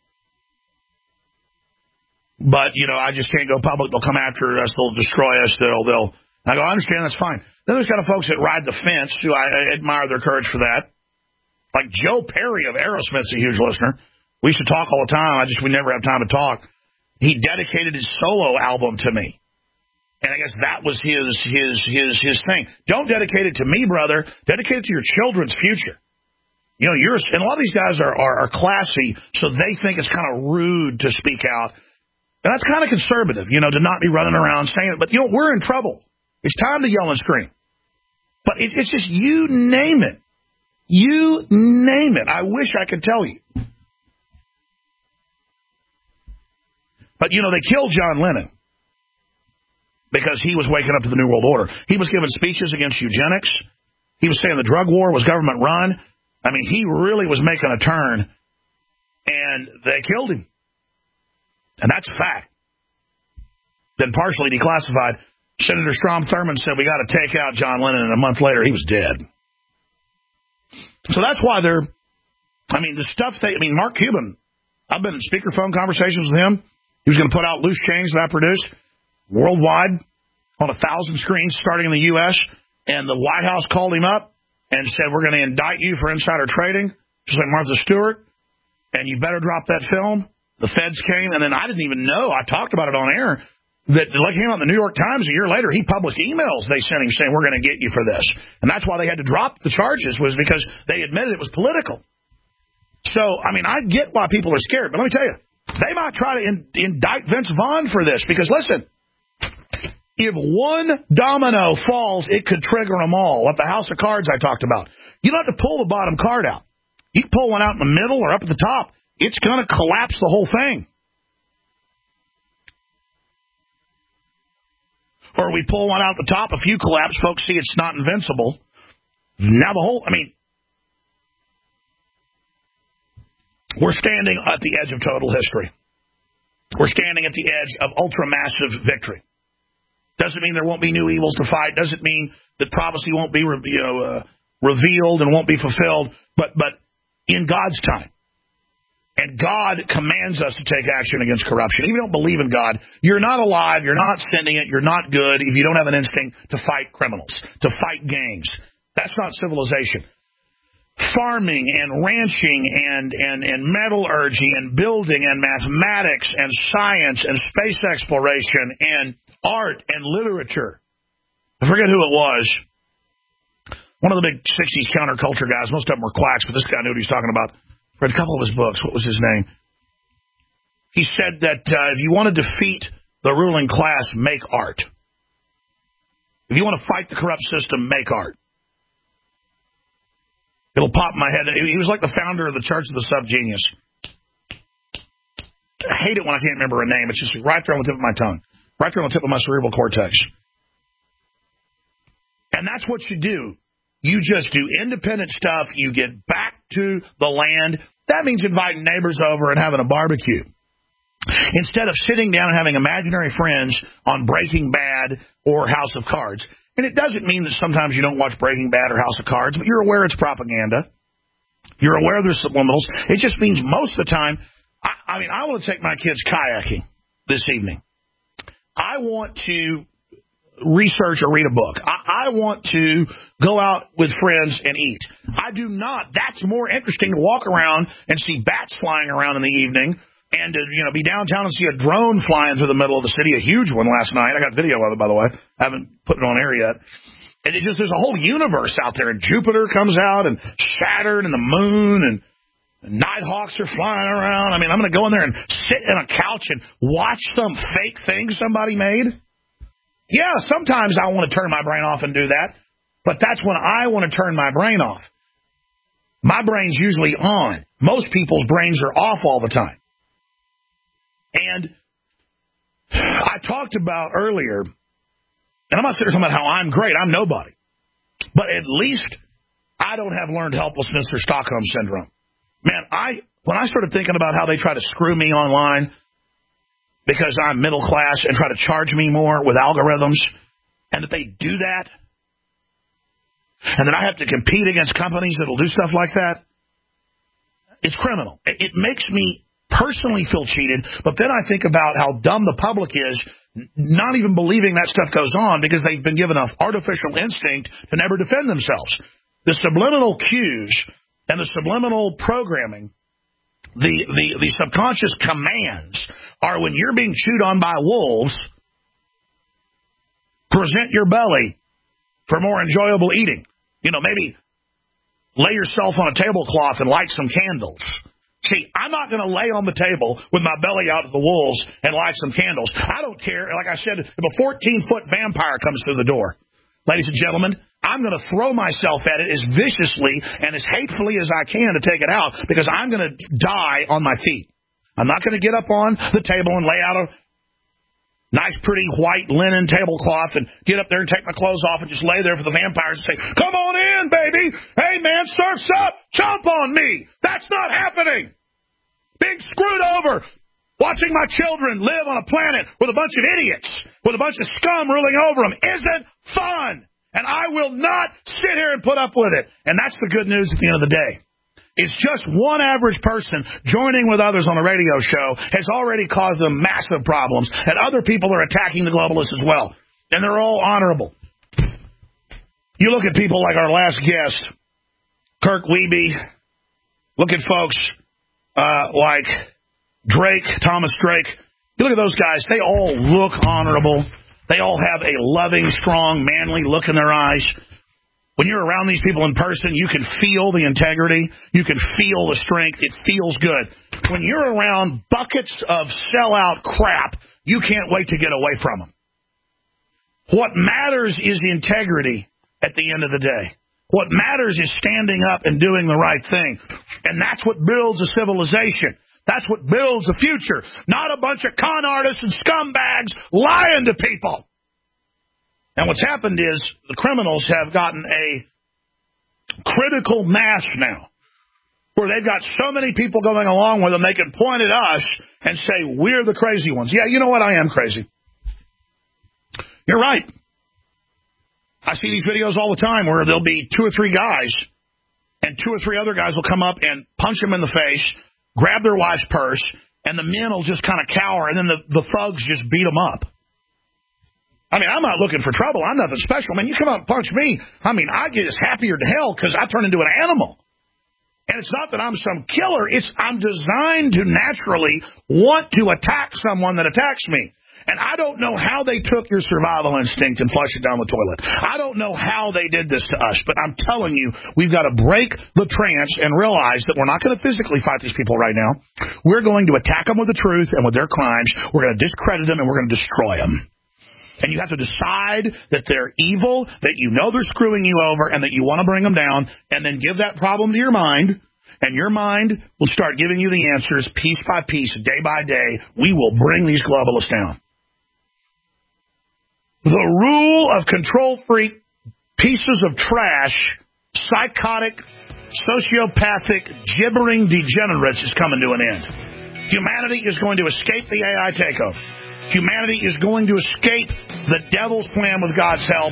but, you know, I just can't go public. They'll come after us. They'll destroy us. They'll, they'll, I go, I understand. That's fine. Then there's kind of folks that ride the fence who I, I admire their courage for that. Like Joe Perry of Aerosmith's a huge listener. We used to talk all the time. I just, we never have time to talk. He dedicated his solo album to me. And I guess that was his, his, his, his thing. Don't dedicate it to me, brother. Dedicate it to your children's future. You know, you're, and a lot of these guys are, are, are classy, so they think it's kind of rude to speak out. And that's kind of conservative, you know, to not be running around saying it. But, you know, we're in trouble. It's time to yell and scream. But it, it's just, you name it. You name it. I wish I could tell you. But, you know, they killed John Lennon because he was waking up to the New World Order. He was giving speeches against eugenics. He was saying the drug war was government run. I mean, he really was making a turn, and they killed him. And that's a fact. Then partially declassified. Senator Strom Thurmond said, we got to take out John Lennon, and a month later, he was dead. So that's why they're, I mean, the stuff they, I mean, Mark Cuban, I've been in speakerphone conversations with him. He was going to put out Loose Change that I produced worldwide on a thousand screens starting in the U S, and the White House called him up and said, we're going to indict you for insider trading, just like Martha Stewart, and you better drop that film. The feds came, and then I didn't even know, I talked about it on air, that like came out in the New York Times a year later, he published emails they sent him saying, we're going to get you for this. And that's why they had to drop the charges, was because they admitted it was political. So, I mean, I get why people are scared, but let me tell you, they might try to in, indict Vince Vaughn for this, because listen, if one domino falls, it could trigger them all, like the house of cards I talked about. You don't have to pull the bottom card out. You can pull one out in the middle or up at the top. it's going to collapse the whole thing. Or we pull one out the top, a few collapse, folks see it's not invincible. Now the whole, I mean, we're standing at the edge of total history. We're standing at the edge of ultra-massive victory. Doesn't mean there won't be new evils to fight. Doesn't mean that prophecy won't be you know, uh, revealed and won't be fulfilled. But but in God's time. And God commands us to take action against corruption. If you don't believe in God, you're not alive, you're not sending it, you're not good if you don't have an instinct to fight criminals, to fight gangs. That's not civilization. Farming and ranching and, and, and metallurgy and building and mathematics and science and space exploration and art and literature. I forget who it was. One of the big sixties counterculture guys. Most of them were quacks, but this guy knew what he was talking about. Read a couple of his books. What was his name? He said that uh, if you want to defeat the ruling class, make art. If you want to fight the corrupt system, make art. It'll pop in my head. He was like the founder of the Church of the Subgenius. I hate it when I can't remember a name. It's just right there on the tip of my tongue. Right there on the tip of my cerebral cortex. And that's what you do. You just do independent stuff. You get back to the land. That means inviting neighbors over and having a barbecue. Instead of sitting down and having imaginary friends on Breaking Bad or House of Cards. And it doesn't mean that sometimes you don't watch Breaking Bad or House of Cards, but you're aware it's propaganda. You're aware there's subliminals. It just means most of the time, I, I mean, I want to take my kids kayaking this evening. I want to research or read a book. I, I want to go out with friends and eat. I do not. That's more interesting to walk around and see bats flying around in the evening and to, you know, be downtown and see a drone flying through the middle of the city, a huge one last night. I got video of it, by the way. I haven't put it on air yet. And it just, there's a whole universe out there. And Jupiter comes out and Saturn and the moon and Nighthawks are flying around. I mean, I'm going to go in there and sit on a couch and watch some fake thing somebody made. Yeah, sometimes I want to turn my brain off and do that, but that's when I want to turn my brain off. My brain's usually on. Most people's brains are off all the time. And I talked about earlier, and I'm not sitting here talking about how I'm great. I'm nobody. But at least I don't have learned helplessness or Stockholm Syndrome. Man, I when I started thinking about how they try to screw me online because I'm middle class and try to charge me more with algorithms, and that they do that, and that I have to compete against companies that will do stuff like that, it's criminal. It makes me personally feel cheated, but then I think about how dumb the public is, not even believing that stuff goes on because they've been given an artificial instinct to never defend themselves. The subliminal cues and the subliminal programming, the, the, the subconscious commands are when you're being chewed on by wolves, present your belly for more enjoyable eating. You know, maybe lay yourself on a tablecloth and light some candles. See, I'm not going to lay on the table with my belly out to the wolves and light some candles. I don't care. Like I said, if a fourteen-foot vampire comes through the door, ladies and gentlemen, I'm going to throw myself at it as viciously and as hatefully as I can to take it out because I'm going to die on my feet. I'm not going to get up on the table and lay out a nice, pretty white linen tablecloth and get up there and take my clothes off and just lay there for the vampires and say, come on in, baby. Hey, man, surf's up. Jump on me. That's not happening. Being screwed over. Watching my children live on a planet with a bunch of idiots, with a bunch of scum ruling over them isn't fun. And I will not sit here and put up with it. And that's the good news at the end of the day. It's just one average person joining with others on a radio show has already caused them massive problems. And other people are attacking the globalists as well. And they're all honorable. You look at people like our last guest, Kirk Wiebe. Look at folks uh, like Drake, Thomas Drake. You look at those guys. They all look honorable. They all have a loving, strong, manly look in their eyes. When you're around these people in person, you can feel the integrity. You can feel the strength. It feels good. When you're around buckets of sellout crap, you can't wait to get away from them. What matters is integrity at the end of the day. What matters is standing up and doing the right thing. And that's what builds a civilization. That's what builds the future, not a bunch of con artists and scumbags lying to people. And what's happened is the criminals have gotten a critical mass now, where they've got so many people going along with them, they can point at us and say, we're the crazy ones. Yeah, you know what? I am crazy. You're right. I see these videos all the time where there'll be two or three guys, and two or three other guys will come up and punch them in the face, grab their wife's purse, and the men will just kind of cower, and then the, the thugs just beat them up. I mean, I'm not looking for trouble. I'm nothing special. Man, you come up and punch me, I mean, I get as happier to hell because I turn into an animal. And it's not that I'm some killer. It's I'm designed to naturally want to attack someone that attacks me. And I don't know how they took your survival instinct and flushed it down the toilet. I don't know how they did this to us, but I'm telling you, we've got to break the trance and realize that we're not going to physically fight these people right now. We're going to attack them with the truth and with their crimes. We're going to discredit them, and we're going to destroy them. And you have to decide that they're evil, that you know they're screwing you over, and that you want to bring them down, and then give that problem to your mind, and your mind will start giving you the answers piece by piece, day by day. We will bring these globalists down. The rule of control freak, pieces of trash, psychotic, sociopathic, gibbering degenerates is coming to an end. Humanity is going to escape the A I takeover. Humanity is going to escape the devil's plan with God's help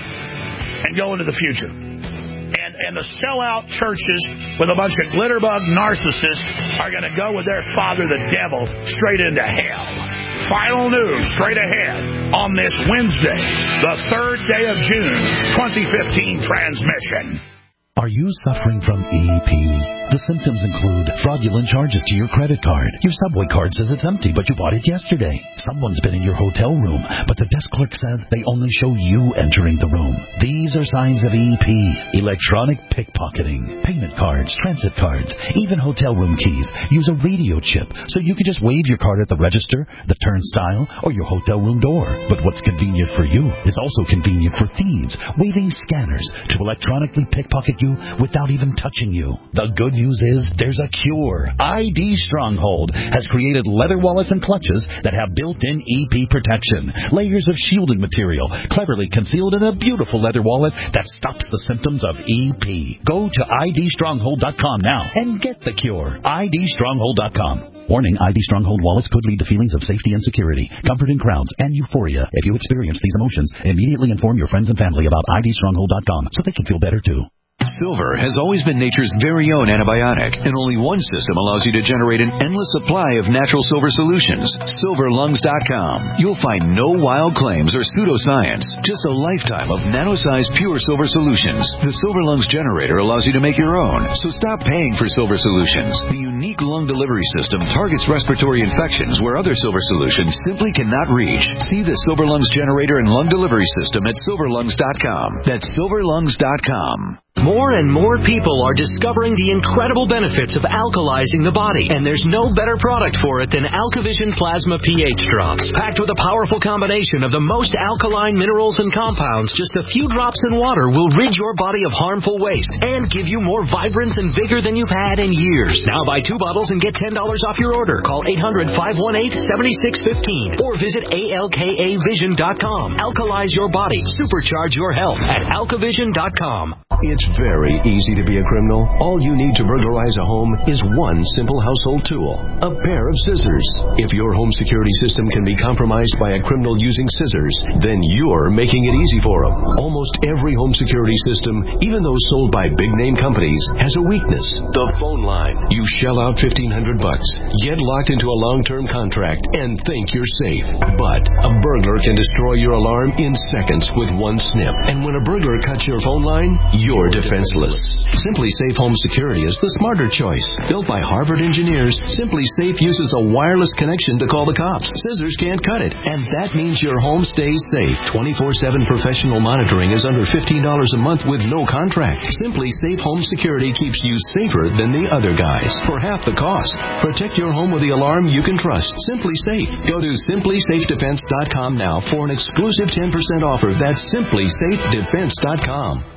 and go into the future. And and the sellout churches with a bunch of glitterbug narcissists are going to go with their father, the devil, straight into hell. Final news straight ahead on this Wednesday, the third day of June, twenty fifteen transmission. Are you suffering from E P? The symptoms include fraudulent charges to your credit card. Your Subway card says it's empty, but you bought it yesterday. Someone's been in your hotel room, but the desk clerk says they only show you entering the room. These are signs of E P. Electronic pickpocketing. Payment cards, transit cards, even hotel room keys use a radio chip, so you can just wave your card at the register, the turnstile, or your hotel room door. But what's convenient for you is also convenient for thieves, waving scanners to electronically pickpocket you without even touching you. The good news is there's a cure. I D Stronghold has created leather wallets and clutches that have built-in E P protection. Layers of shielding material cleverly concealed in a beautiful leather wallet that stops the symptoms of E P. Go to I D stronghold dot com now and get the cure. I D stronghold dot com. Warning, I D Stronghold wallets could lead to feelings of safety and security, comfort in crowds, and euphoria. If you experience these emotions, immediately inform your friends and family about I D stronghold dot com so they can feel better too. Silver has always been nature's very own antibiotic, and only one system allows you to generate an endless supply of natural silver solutions. silver lungs dot com. You'll find no wild claims or pseudoscience, just a lifetime of nano-sized pure silver solutions. The Silver Lungs generator allows you to make your own, so stop paying for silver solutions. The unique lung delivery system targets respiratory infections where other silver solutions simply cannot reach. See the Silver Lungs generator and lung delivery system at silver lungs dot com. That's silver lungs dot com. More and more people are discovering the incredible benefits of alkalizing the body, and there's no better product for it than AlkaVision Plasma pH Drops. Packed with a powerful combination of the most alkaline minerals and compounds, just a few drops in water will rid your body of harmful waste and give you more vibrance and vigor than you've had in years. Now buy two bottles and get ten dollars off your order. Call eight hundred, five one eight, seven six one five or visit A L K A vision dot com. Alkalize your body. Supercharge your health at alka vision dot com. It's very easy to be a criminal. All you need to burglarize a home is one simple household tool, a pair of scissors. If your home security system can be compromised by a criminal using scissors, then you're making it easy for them. Almost every home security system, even those sold by big-name companies, has a weakness: the phone line. You shell out fifteen hundred bucks, get locked into a long-term contract, and think you're safe. But a burglar can destroy your alarm in seconds with one snip. And when a burglar cuts your phone line, you're defenseless. Simply Safe Home Security is the smarter choice. Built by Harvard engineers, Simply Safe uses a wireless connection to call the cops. Scissors can't cut it, and that means your home stays safe. twenty-four seven professional monitoring is under fifteen dollars a month with no contract. Simply Safe Home Security keeps you safer than the other guys for half the cost. Protect your home with the alarm you can trust. Simply Safe. Go to simply safe defense dot com now for an exclusive ten percent offer. That's simply safe defense dot com.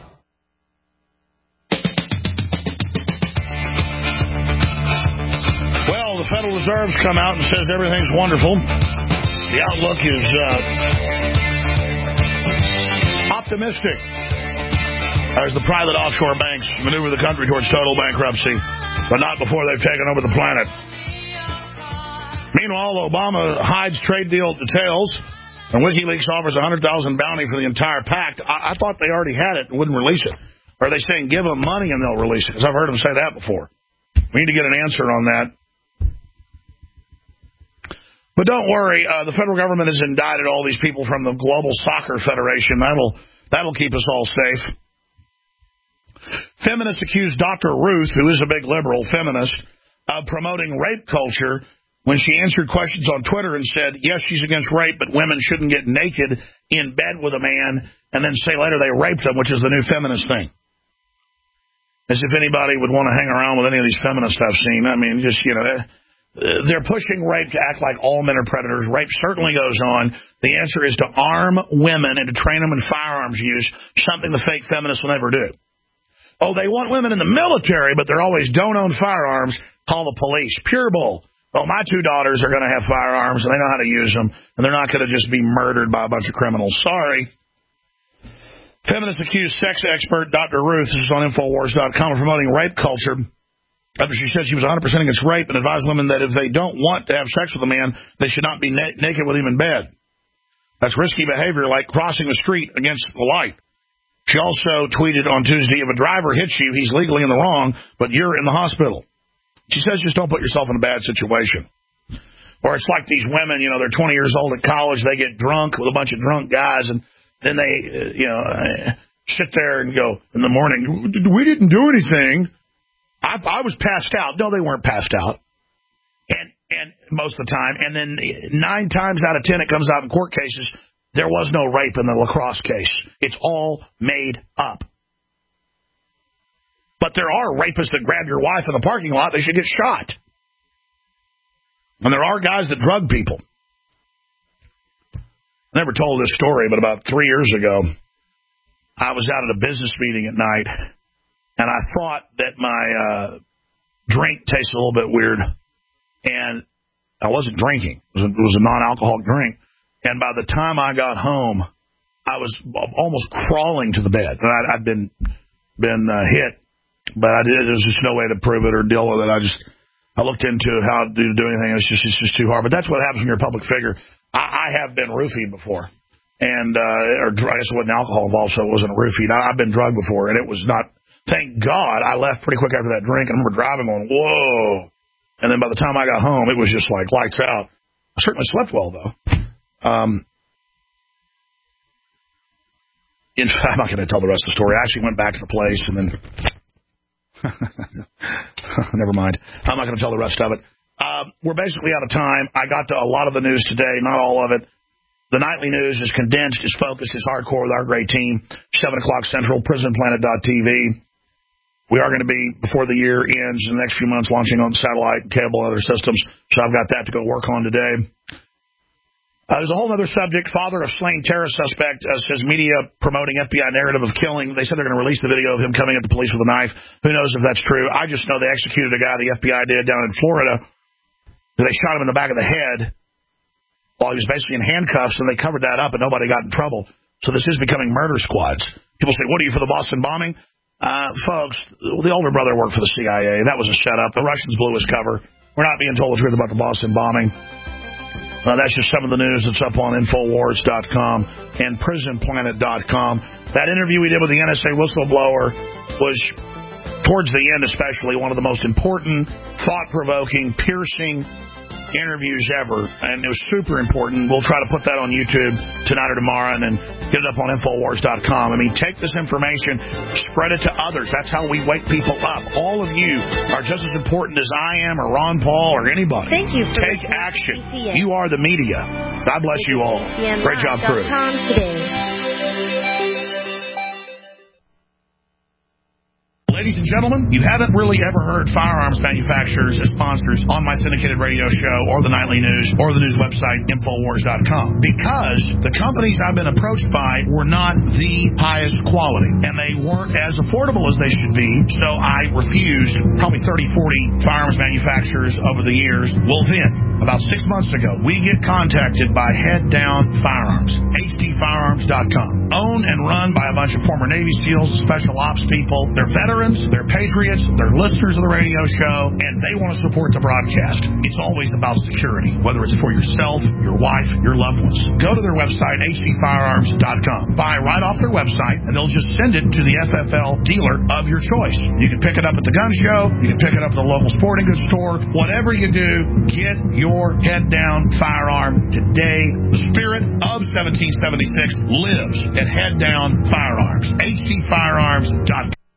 Well, the Federal Reserve's come out and says everything's wonderful. The outlook is uh, optimistic as the private offshore banks maneuver the country towards total bankruptcy, but not before they've taken over the planet. Meanwhile, Obama hides trade deal details, and WikiLeaks offers a one hundred thousand dollars bounty for the entire pact. I, I thought they already had it and wouldn't release it. Or are they saying give them money and they'll release it? Because I've heard them say that before. We need to get an answer on that. But don't worry, uh, the federal government has indicted all these people from the Global Soccer Federation. That'll, that'll keep us all safe. Feminists accused Doctor Ruth, who is a big liberal feminist, of promoting rape culture when she answered questions on Twitter and said, yes, she's against rape, but women shouldn't get naked in bed with a man and then say later they raped them, which is the new feminist thing. As if anybody would want to hang around with any of these feminists I've seen. I mean, just, you know, they're pushing rape to act like all men are predators. Rape certainly goes on. The answer is to arm women and to train them in firearms use, something the fake feminists will never do. Oh, they want women in the military, but they're always don't own firearms. Call the police. Pure bull. Oh, my two daughters are going to have firearms, and they know how to use them, and they're not going to just be murdered by a bunch of criminals. Sorry. Feminists accused sex expert Doctor Ruth, this is on Infowars dot com, of promoting rape culture after she said she was one hundred percent against rape and advised women that if they don't want to have sex with a man, they should not be na- naked with him in bed. That's risky behavior like crossing the street against the light. She also tweeted on Tuesday, if a driver hits you, he's legally in the wrong, but you're in the hospital. She says just don't put yourself in a bad situation. Or it's like these women, you know, they're twenty years old at college, they get drunk with a bunch of drunk guys, and then they, uh, you know, uh, sit there and go in the morning, we didn't do anything. I, I was passed out. No, they weren't passed out. And and most of the time. And then nine times out of ten, it comes out in court cases, there was no rape in the lacrosse case. It's all made up. But there are rapists that grab your wife in the parking lot. They should get shot. And there are guys that drug people. I never told this story, but about three years ago, I was out at a business meeting at night, and I thought that my uh, drink tasted a little bit weird, and I wasn't drinking. It was a, it was a non-alcoholic drink. And by the time I got home, I was almost crawling to the bed. And I'd, I'd been been uh, hit. But I did. There was just no way to prove it or deal with it. I just I looked into how to do, do anything. It's just it's just too hard. But that's what happens when you're a public figure. I, I have been roofied before, and uh, or I guess it wasn't alcohol involved, so it wasn't roofied. I, I've been drugged before, and it was not. Thank God I left pretty quick after that drink. I remember driving going, whoa, and then by the time I got home, it was just like lights out. I certainly slept well though. Um, in fact, I'm not going to tell the rest of the story. I actually went back to the place and then. Never mind. I'm not going to tell the rest of it. Uh, we're basically out of time. I got to a lot of the news today, not all of it. The nightly news is condensed, is focused, is hardcore with our great team. seven o'clock Central, prison planet dot t v. We are going to be, before the year ends, in the next few months, launching on satellite, cable, and other systems. So I've got that to go work on today. Uh, there's a whole other subject. Father of slain terrorist suspect uh, says media promoting F B I narrative of killing. They said they're going to release the video of him coming at the police with a knife. Who knows if that's true? I just know they executed a guy the F B I did down in Florida. They shot him in the back of the head while he was basically in handcuffs, and they covered that up, and nobody got in trouble. So this is becoming murder squads. People say, what are you for the Boston bombing? Uh, folks, the older brother worked for the C I A. That was a setup. The Russians blew his cover. We're not being told the truth about the Boston bombing. Uh, that's just some of the news that's up on Infowars dot com and prison planet dot com. That interview we did with the N S A whistleblower was, towards the end especially, one of the most important, thought-provoking, piercing interviews ever, and it was super important. We'll try to put that on YouTube tonight or tomorrow and then get it up on Infowars dot com. I mean, take this information, spread it to others. That's how we wake people up. All of you are just as important as I am or Ron Paul or anybody. Thank you. For take action. You are the media. God bless you all. Great job, crew. Today. Ladies and gentlemen, you haven't really ever heard firearms manufacturers as sponsors on my syndicated radio show or the nightly news or the news website Infowars dot com because the companies I've been approached by were not the highest quality and they weren't as affordable as they should be, so I refused probably thirty, forty firearms manufacturers over the years. Well then, about six months ago, we get contacted by Head Down Firearms, H D firearms dot com. Owned and run by a bunch of former Navy SEALs, special ops people. They're veterans, they're patriots, they're listeners of the radio show, and they want to support the broadcast. It's always about security, whether it's for yourself, your wife, your loved ones. Go to their website, H D firearms dot com. Buy right off their website, and they'll just send it to the F F L dealer of your choice. You can pick it up at the gun show, you can pick it up at the local sporting goods store. Whatever you do, get your head down firearm today. The spirit of seventeen seventy-six lives at Head Down Firearms. H D firearms dot com.